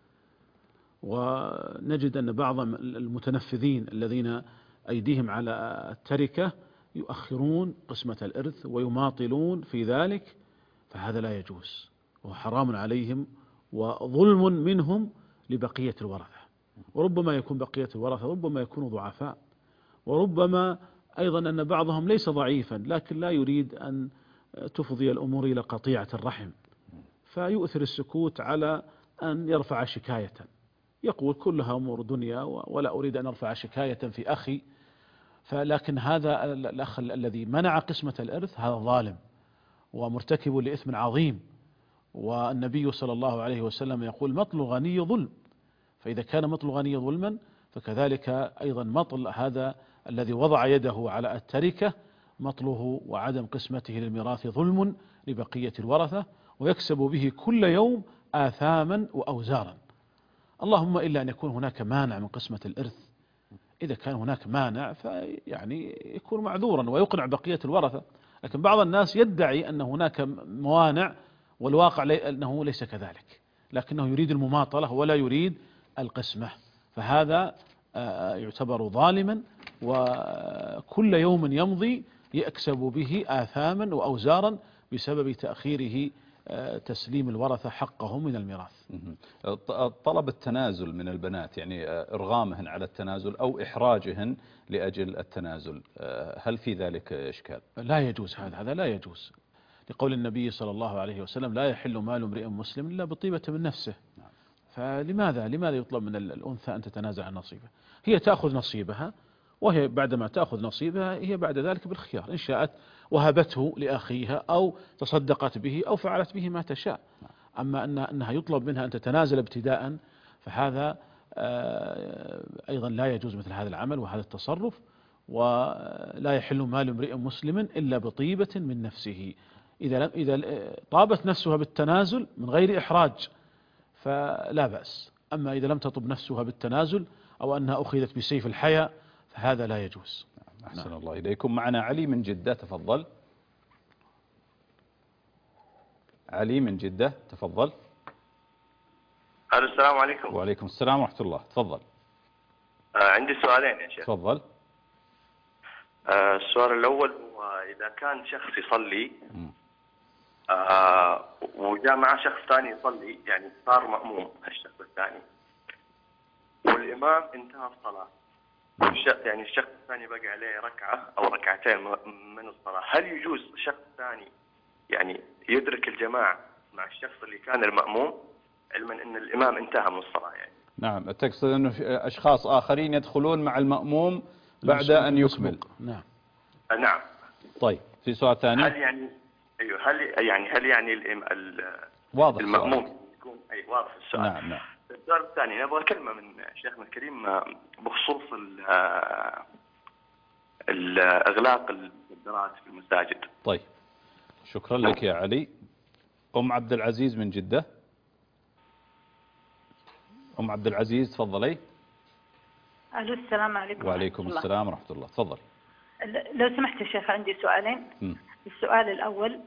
ونجد أن بعض المتنفذين الذين أيديهم على التركة يؤخرون قسمة الإرث ويماطلون في ذلك، فهذا لا يجوز، وهو حرام عليهم وظلم منهم لبقية الورثة. وربما يكون بقية الورثة ربما يكونوا ضعفاء، وربما أيضا أن بعضهم ليس ضعيفا لكن لا يريد أن تفضي الأمور إلى قطيعة الرحم، فيؤثر السكوت على أن يرفع شكاية، يقول كلها أمور دنيا ولا أريد أن أرفع شكاية في أخي. فلكن هذا الأخ الذي منع قسمة الإرث هذا ظالم ومرتكب لإثم عظيم، والنبي صلى الله عليه وسلم يقول: مطل غني ظلم. فإذا كان مطل غني ظلما فكذلك أيضا مطل هذا الذي وضع يده على التركة، مطله وعدم قسمته للميراث ظلم لبقية الورثة، ويكسب به كل يوم آثاما وأوزارا. اللهم إلا أن يكون هناك مانع من قسمة الإرث، إذا كان هناك مانع فيعني يكون معذورا ويقنع بقية الورثة. لكن بعض الناس يدعي أن هناك موانع والواقع أنه ليس كذلك، لكنه يريد المماطلة ولا يريد القسمة، فهذا يعتبر ظالما، وكل يوم يمضي يكسب به آثاما وأوزارا بسبب تأخيره تسليم الورثة حقهم من الميراث. طلب التنازل من البنات، يعني إرغامهن على التنازل أو إحراجهن لأجل التنازل، هل في ذلك إشكال؟ لا يجوز، هذا لا يجوز، لقول النبي صلى الله عليه وسلم: لا يحل مال امرئ مسلم إلا بطيبة من نفسه. فلماذا يطلب من الأنثى أن تتنازع عن نصيبها؟ هي تأخذ نصيبها، وهي بعدما تأخذ نصيبها هي بعد ذلك بالخيار، إن شاءت وهبته لأخيها أو تصدقت به أو فعلت به ما تشاء. أما أنها يطلب منها أن تتنازل ابتداء فهذا أيضا لا يجوز مثل هذا العمل وهذا التصرف. ولا يحل مال امرئ مسلم إلا بطيبة من نفسه، إذا طابت نفسها بالتنازل من غير إحراج فلا بأس، أما إذا لم تطب نفسها بالتنازل أو أنها أخذت بسيف الحياة فهذا لا يجوز. أحسن الله إليكم. معنا علي من جدة، تفضل. علي من جدة، تفضل. السلام عليكم. وعليكم السلام ورحمة الله، تفضل. عندي سؤالين يا شيخ. تفضل. السؤال الأول هو إذا كان شخص يصلي وجاء معه شخص ثاني يصلي، يعني صار مأموم الشخص الثاني والإمام انتهى الصلاة، يعني الشخص الثاني بقى عليه ركعة أو ركعتين من الصلاة، هل يجوز شخص ثاني يعني يدرك الجماعة مع الشخص اللي كان المأموم علما أن الإمام انتهى من الصلاة؟ يعني نعم، تقصد أنه أشخاص آخرين يدخلون مع المأموم بعد أن يكمل. نعم. نعم. طيب، في سؤال ثاني؟ هل يعني واضح المأموم يكون واضح السؤال. نعم. السؤال الثاني نبغى كلمة من شيخنا الكريم بخصوص إغلاق المخدرات في المساجد. طيب، شكرا لك يا علي. أم عبد العزيز من جدة. أم عبد العزيز، تفضلي. السلام عليكم. وعليكم السلام ورحمة الله، تفضل. لو سمحت يا شيخ عندي سؤالين. السؤال الأول،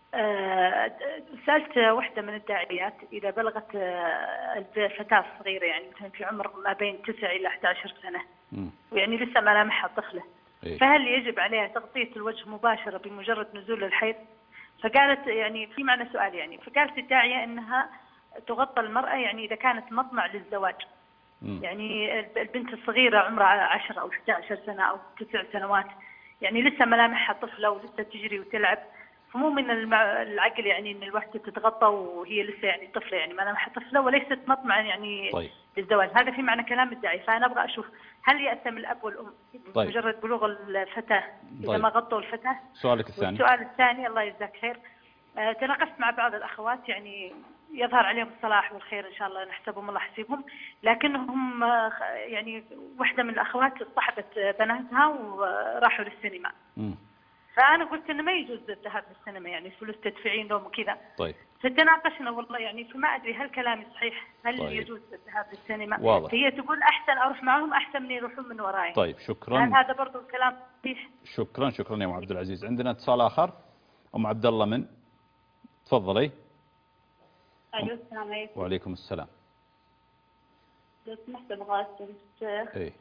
سألت واحدة من الداعيات إذا بلغت الفتاة الصغيرة يعني مثلا في عمر ما بين 9 إلى 11 سنة ويعني لسه ملامحها طفلة، فهل يجب عليها تغطية الوجه مباشرة بمجرد نزول الحيض؟ فقالت يعني في معنى سؤال يعني، فقالت الداعية أنها تغطى المرأة يعني إذا كانت مطمع للزواج، يعني البنت الصغيرة عمرها 10 أو 11 سنة أو 9 سنوات يعني لسه ملامحها طفلة ولسه تجري وتلعب، فمو من العقل يعني ان الوحده تتغطى وهي لسه يعني طفله، يعني ملامحها طفله وليست مطمعا يعني للزواج. هذا في معنى كلام الداعي، فانا ابغى اشوف هل يأثم الاب والام بمجرد بلوغ الفتاه اذا ما غطوا الفتاه؟ سؤالك الثاني. والسؤال الثاني الله يجزاك خير، تناقشت مع بعض الاخوات يعني يظهر عليهم الصلاح والخير ان شاء الله نحسبهم الله حسيبهم، لكنهم يعني واحده من الاخوات صاحبت بناتها وراحوا للسينما. فأنا قلت إنه ما يجوز الذهاب للسينما، يعني فلوس تدفعين لهم وكذا. طيب. فتناقشنا والله يعني، فما أدري هل كلامي صحيح؟ هل يجوز الذهاب للسينما؟ واضح. هي تقول أحسن أروح معهم أحسن من يروحون من وراي. طيب شكرا. هل هذا برضو الكلام صحيح؟ شكرا يا أم عبد العزيز. عندنا اتصال آخر، أم عبد الله من تفضلي. أيوة السلام عليكم. وعليكم السلام. لو سمحت أبغى أسأل الشيخ. إيه.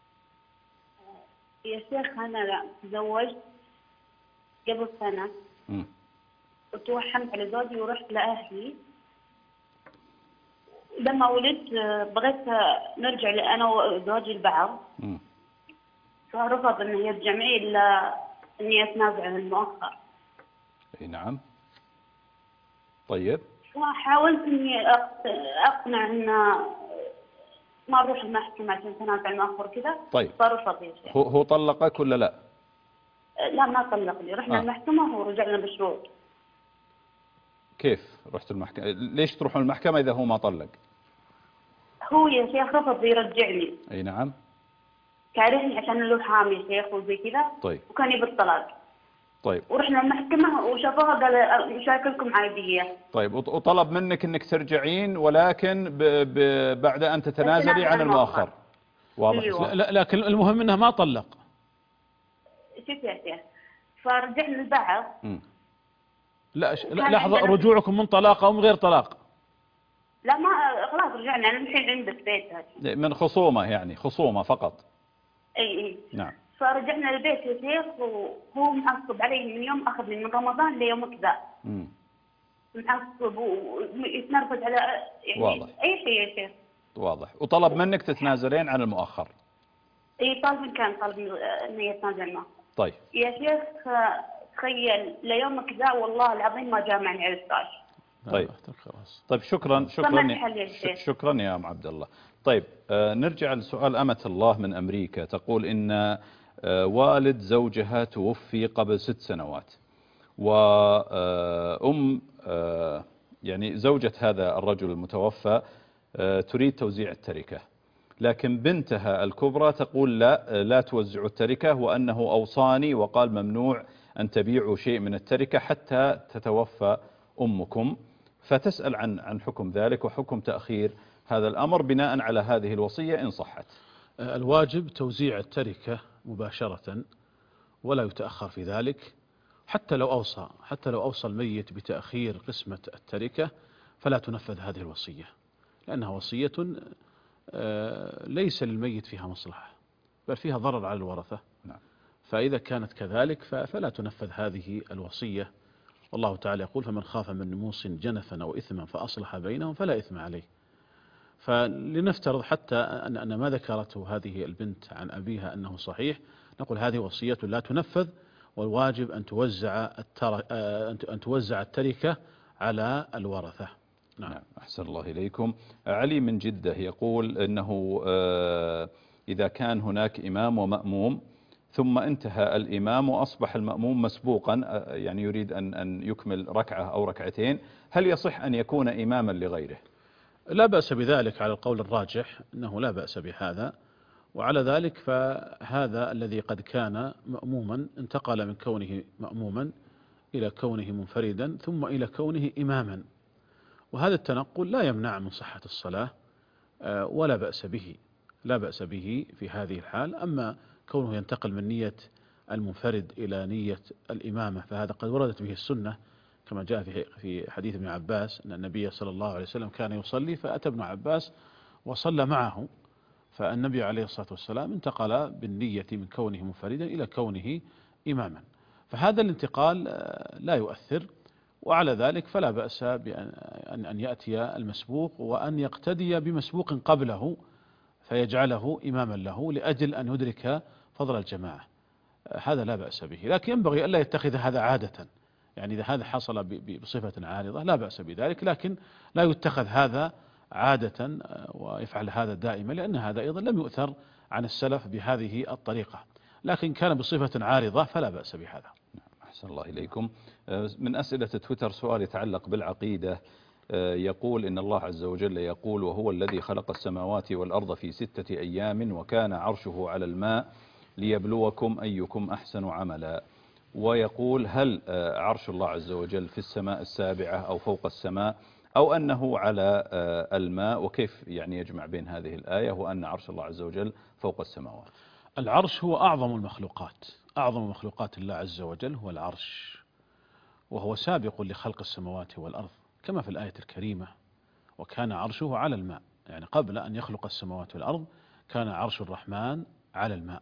يا شيخ أنا تزوجت قبل سنة وتوحمت على زوجي ورحت لأهلي. لما ولدت بغيت نرجع أنا وزوجي لبعض، فرفض إنه يرجع معي إلا إني أتنازل عن المؤخر. إي نعم. طيب. وحاولت إني أقنع إنه ما أروح المحكمة عشان أتنازل عن المؤخر كذا. طيب. فرفض يا شيخ. هو طلقك ولا لا؟ لا ما طلقني، رحنا المحكمة ورجعنا بشروط. كيف رحت المحكمة؟ ليش تروحون المحكمة إذا هو ما طلق؟ هو يا شيخ رفض يرجعني. أي نعم. كارهني عشان له حامي يا شيخ وزي كذا. طيب. وكان يبي الطلاق. طيب. ورحنا المحكمة وشافوها قال مشاكلكم عادية. طيب وطلب منك انك ترجعين ولكن بعد ان تتنازلي عن المؤخر. واضح. أيوة. لكن المهم انه ما طلق. شوف يا شيخ، فرجعنا لبعض. لا لحظة، رجوعكم من طلاق او من غير طلاق؟ لا ما خلاص رجعنا، انا الحين عند البيت. من خصومة يعني، خصومة فقط. اي نعم. فرجعنا البيت يا شيخ وهو معصب علي من يوم اخذني من رمضان ليوم كذا. معصب ويتنرفز على يعني واضح. اي شيء يا شيخ. واضح. وطلب منك تتنازلين عن المؤخر. اي طالب انه يتنازل عن المؤخر. طيب. يا شيخ تخيل ليوم كذا والله العظيم ما جامعني على الفراش. طيب. طيب شكرا يا ام عبد الله. طيب نرجع لسؤال أمة الله من أمريكا. تقول إن والد زوجها توفي قبل 6 سنوات، وأم يعني زوجة هذا الرجل المتوفى تريد توزيع التركة، لكن بنتها الكبرى تقول لا توزعوا التركة، وأنه أوصاني وقال ممنوع أن تبيعوا شيء من التركة حتى تتوفى أمكم. فتسأل عن حكم ذلك وحكم تأخير هذا الأمر بناء على هذه الوصية إن صحت. الواجب توزيع التركة مباشرة ولا يتأخر في ذلك، حتى لو أوصى الميت بتأخير قسمة التركة فلا تنفذ هذه الوصية، لأنها وصية ليس للميت فيها مصلحة بل فيها ضرر على الورثة. نعم. فإذا كانت كذلك فلا تنفذ هذه الوصية. والله تعالى يقول فمن خاف من نموص جنفا أو إثما فأصلح بينهم فلا إثم عليه. فلنفترض حتى أن ما ذكرته هذه البنت عن أبيها أنه صحيح، نقول هذه وصية لا تنفذ، والواجب أن توزع التركة على الورثة. نعم. أحسن الله إليكم. علي من جدة يقول أنه إذا كان هناك إمام ومأموم ثم انتهى الإمام وأصبح المأموم مسبوقا، يعني يريد أن يكمل ركعة أو ركعتين، هل يصح أن يكون إماما لغيره؟ لا بأس بذلك على القول الراجح، أنه لا بأس بهذا. وعلى ذلك فهذا الذي قد كان مأموما انتقل من كونه مأموما إلى كونه منفردا ثم إلى كونه إماما، وهذا التنقل لا يمنع من صحة الصلاة ولا بأس به في هذه الحال. أما كونه ينتقل من نية المنفرد إلى نية الإمامة، فهذا قد وردت به السنة كما جاء في حديث ابن عباس أن النبي صلى الله عليه وسلم كان يصلي فأتى ابن عباس وصلى معه، فالنبي عليه الصلاة والسلام انتقل بالنية من كونه منفردا إلى كونه إماما، فهذا الانتقال لا يؤثر، وعلى ذلك فلا بأس بأن يأتي المسبوق وأن يقتدي بمسبوق قبله فيجعله إماما له لأجل أن يدرك فضل الجماعة، هذا لا بأس به، لكن ينبغي ألا يتخذ هذا عادة، يعني إذا هذا حصل بصفة عارضة لا بأس بذلك، لكن لا يتخذ هذا عادة ويفعل هذا دائما، لأن هذا أيضا لم يؤثر عن السلف بهذه الطريقة، لكن كان بصفة عارضة فلا بأس بهذا. أحسن الله إليكم. من أسئلة تويتر سؤال يتعلق بالعقيدة، يقول إن الله عز وجل يقول وهو الذي خلق السماوات والأرض في 6 أيام وكان عرشه على الماء ليبلوكم أيكم أحسن عملا، ويقول هل عرش الله عز وجل في السماء السابعة أو فوق السماء أو أنه على الماء، وكيف يعني يجمع بين هذه الآية وأن عرش الله عز وجل فوق السماوات؟ العرش هو أعظم المخلوقات، أعظم مخلوقات الله عز وجل هو العرش، وهو سابق لخلق السماوات والأرض كما في الآية الكريمة وكان عرشه على الماء، يعني قبل أن يخلق السماوات والأرض كان عرش الرحمن على الماء،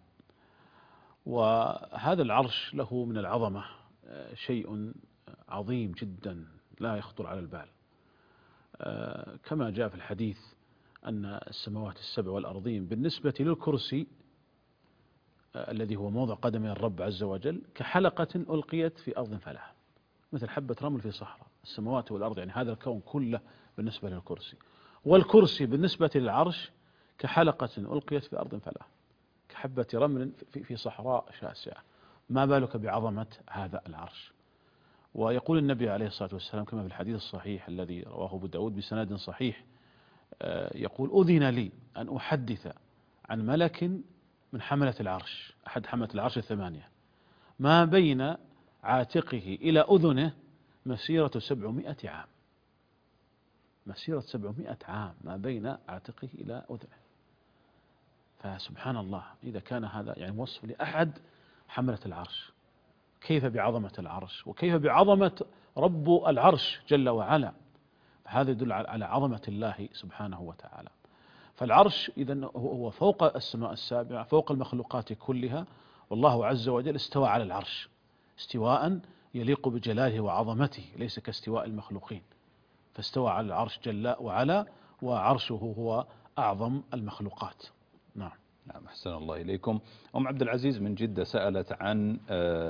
وهذا العرش له من العظمة شيء عظيم جدا لا يخطر على البال، كما جاء في الحديث أن السماوات السبع والأرضين بالنسبة للكرسي الذي هو موضع قدمي الرب عز وجل كحلقة ألقيت في أرض فلاح، مثل حبة رمل في صحراء، السماوات والأرض يعني هذا الكون كله بالنسبة للكرسي، والكرسي بالنسبة للعرش كحلقة ألقيت في أرض فلاح، كحبة رمل في صحراء شاسعة، ما بالك بعظمة هذا العرش. ويقول النبي عليه الصلاة والسلام كما في الحديث الصحيح الذي رواه أبو داود بسند صحيح، يقول أذن لي أن أحدث عن ملك من حملة العرش، أحد حملة العرش 8، ما بين عاتقه إلى أذنه مسيرة 700 عام، مسيرة 700 عام ما بين عاتقه إلى أذنه، فسبحان الله إذا كان هذا يعني وصف لأحد حملة العرش، كيف بعظمة العرش وكيف بعظمة رب العرش جل وعلا، هذا يدل على عظمة الله سبحانه وتعالى. فالعرش إذن هو فوق السماء السابعة، فوق المخلوقات كلها، والله عز وجل استوى على العرش استواء يليق بجلاله وعظمته، ليس كاستواء المخلوقين، فاستوى على العرش جل وعلا، وعرشه هو أعظم المخلوقات. نعم. أحسن الله إليكم. أم عبد العزيز من جدة سألت عن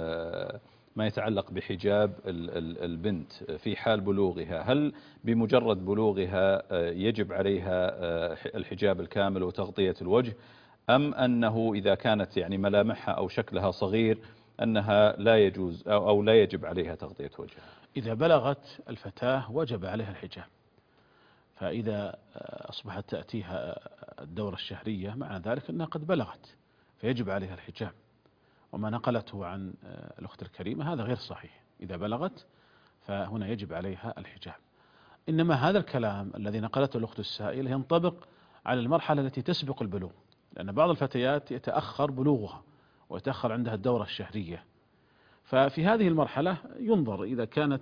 ما يتعلق بحجاب البنت في حال بلوغها، هل بمجرد بلوغها يجب عليها الحجاب الكامل وتغطية الوجه، أم أنه إذا كانت يعني ملامحها أو شكلها صغير أنها لا يجوز أو لا يجب عليها تغطية وجهها؟ إذا بلغت الفتاة وجب عليها الحجاب، فإذا أصبحت تأتيها الدورة الشهرية معنى ذلك أنها قد بلغت فيجب عليها الحجاب، وما نقلته عن الأخت الكريمة هذا غير صحيح، إذا بلغت فهنا يجب عليها الحجاب، إنما هذا الكلام الذي نقلته الأخت السائلة ينطبق على المرحلة التي تسبق البلوغ، لأن بعض الفتيات يتأخر بلوغها ويتأخر عندها الدورة الشهرية، ففي هذه المرحلة ينظر إذا كانت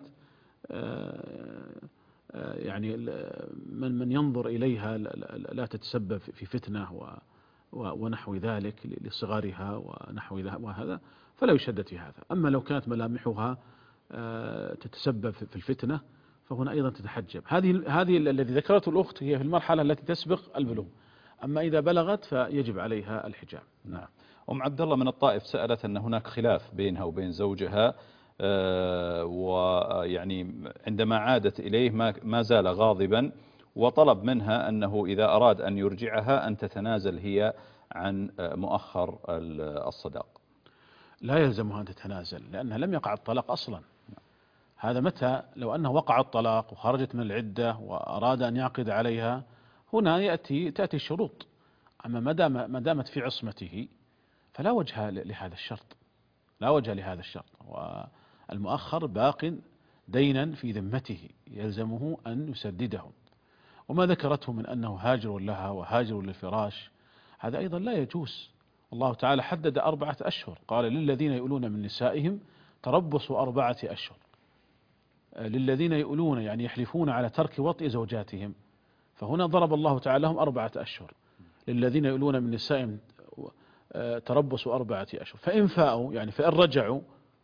يعني من ينظر إليها لا تتسبب في فتنة ونحو ذلك لصغرها ونحو وهذا فلا يشدد في هذا، أما لو كانت ملامحها تتسبب في الفتنة فهنا أيضا تتحجب. هذه الذي ذكرته الأخت هي في المرحلة التي تسبق البلوغ، أما إذا بلغت فيجب عليها الحجاب. نعم. أم عبد الله من الطائف سألت أن هناك خلاف بينها وبين زوجها، ويعني عندما عادت إليه ما زال غاضبا، وطلب منها أنه إذا أراد أن يرجعها أن تتنازل هي عن مؤخر الصداق. لا يلزمها أن تتنازل لأنها لم يقع الطلاق أصلا، هذا متى لو أنه وقع الطلاق وخرجت من العدة وأراد أن يعقد عليها هنا تأتي الشروط، أما ما دامت في عصمته فلا وجه لهذا الشرط، لا وجه لهذا الشرط، والمؤخر باق دينا في ذمته يلزمه أن يسدده، وما ذكرته من أنه هاجر لها وهاجر للفراش هذا أيضا لا يجوز، الله تعالى حدد 4 أشهر، قال للذين يؤلون من نسائهم تربصوا 4 أشهر. للذين يؤلون يعني يحلفون على ترك وطئ زوجاتهم، فهنا ضرب الله تعالى لهم 4 أشهر. للذين يؤلون من نسائهم تربصوا 4 أشهر، فإن فاءوا يعني فإن رجعوا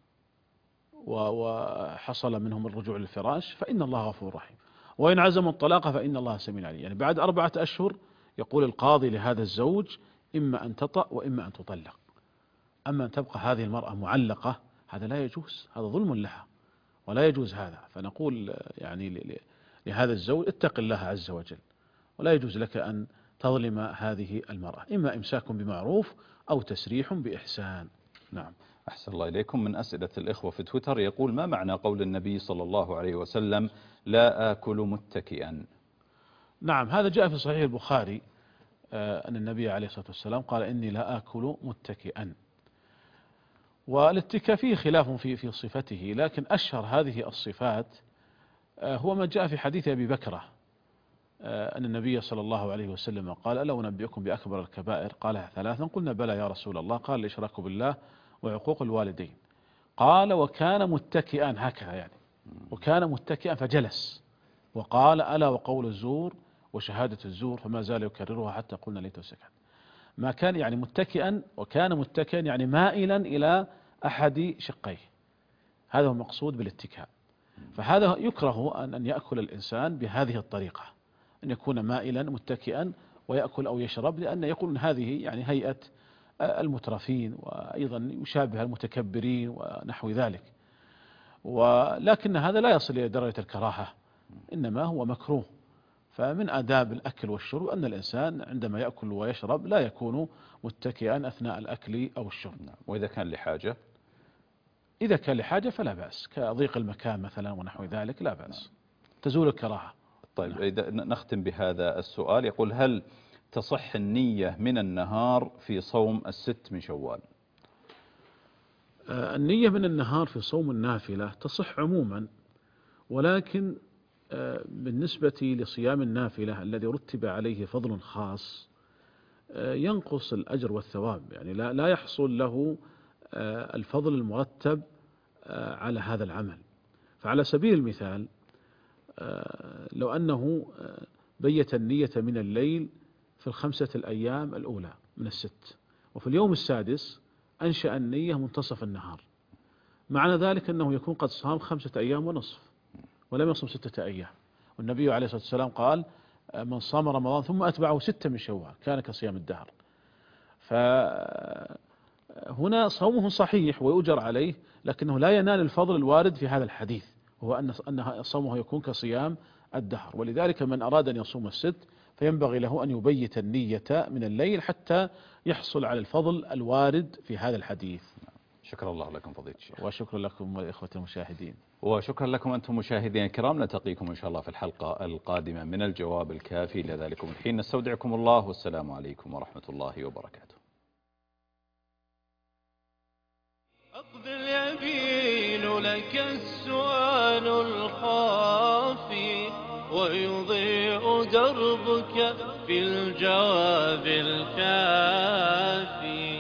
وحصل منهم الرجوع للفراش فإن الله غفور رحيم، وإن عزموا الطلاق فإن الله سميع عليم. يعني بعد 4 أشهر يقول القاضي لهذا الزوج إما أن تطأ وإما أن تطلق. أما أن تبقى هذه المرأة معلقة هذا لا يجوز، هذا ظلم لها ولا يجوز هذا. فنقول يعني لهذا الزوج اتق الله عز وجل، ولا يجوز لك أن تظلم هذه المرأة، إما إمساك بمعروف أو تسريح بإحسان. نعم. أحسن الله إليكم. من أسئلة الإخوة في تويتر يقول: ما معنى قول النبي صلى الله عليه وسلم لا آكل متكئا؟ نعم، هذا جاء في صحيح البخاري أن النبي عليه الصلاة والسلام قال إني لا آكل متكئا. والاتكاء فيه خلاف في صفته، لكن أشهر هذه الصفات هو ما جاء في حديث أبي بكرة أن النبي صلى الله عليه وسلم قال: ألا أنبئكم بأكبر الكبائر؟ قال 3. قلنا: بلى يا رسول الله. قال: الإشراك بالله وعقوق الوالدين. قال: وكان متكئا، هكذا يعني، وكان متكئا فجلس وقال: ألا وقول الزور وشهادة الزور، فما زال يكررها حتى قلنا ليته سكت. ما كان يعني متكئا، وكان متكئا يعني مائلا إلى أحد شقيه، هذا هو المقصود بالاتكاء. فهذا يكره أن يأكل الإنسان بهذه الطريقة، أن يكون مائلا متكئا ويأكل أو يشرب، لأن يقولون هذه يعني هيئة المترفين، وأيضا يشابه المتكبرين ونحو ذلك. ولكن هذا لا يصل إلى درجة الكراهة، إنما هو مكروه. فمن آداب الأكل والشرب أن الإنسان عندما يأكل ويشرب لا يكون متكئا أثناء الأكل أو الشرب. وإذا كان لحاجة؟ إذا كان لحاجة فلا بأس، كضيق المكان مثلا ونحو ذلك لا بأس، تزول الكراهة. طيب، إذا نختم بهذا السؤال، يقول: هل تصح النية من النهار في صوم 6 من شوال؟ النية من النهار في صوم النافلة تصح عموما، ولكن بالنسبة لصيام النافلة الذي رتب عليه فضل خاص ينقص الأجر والثواب، يعني لا يحصل له الفضل المرتب على هذا العمل. فعلى سبيل المثال لو أنه بيت النية من الليل في 5 الأيام الأولى من 6، وفي اليوم السادس أنشأ النية منتصف النهار، معنى ذلك أنه يكون قد صام 5 أيام ونصف ولم يصم 6 أيام. والنبي عليه الصلاة والسلام قال: من صام رمضان ثم أتبعه 6 من شوال كان كصيام الدهر. فهنا صومه صحيح ويؤجر عليه، لكنه لا ينال الفضل الوارد في هذا الحديث، وهو أن صومه يكون كصيام الدهر. ولذلك من أراد أن يصوم 6 فينبغي له أن يبيت النية من الليل حتى يحصل على الفضل الوارد في هذا الحديث. شكرا الله لكم فضيلة الشيخ. وشكرا لكم والإخوة المشاهدين. وشكرا لكم أنتم مشاهدين الكرام. نلتقيكم إن شاء الله في الحلقة القادمة من الجواب الكافي. إلى ذلكم الحين نستودعكم الله، والسلام عليكم ورحمة الله وبركاته. أقبل يبين لك السؤال الخافي، ويضيء دربك في الجواب الكافي.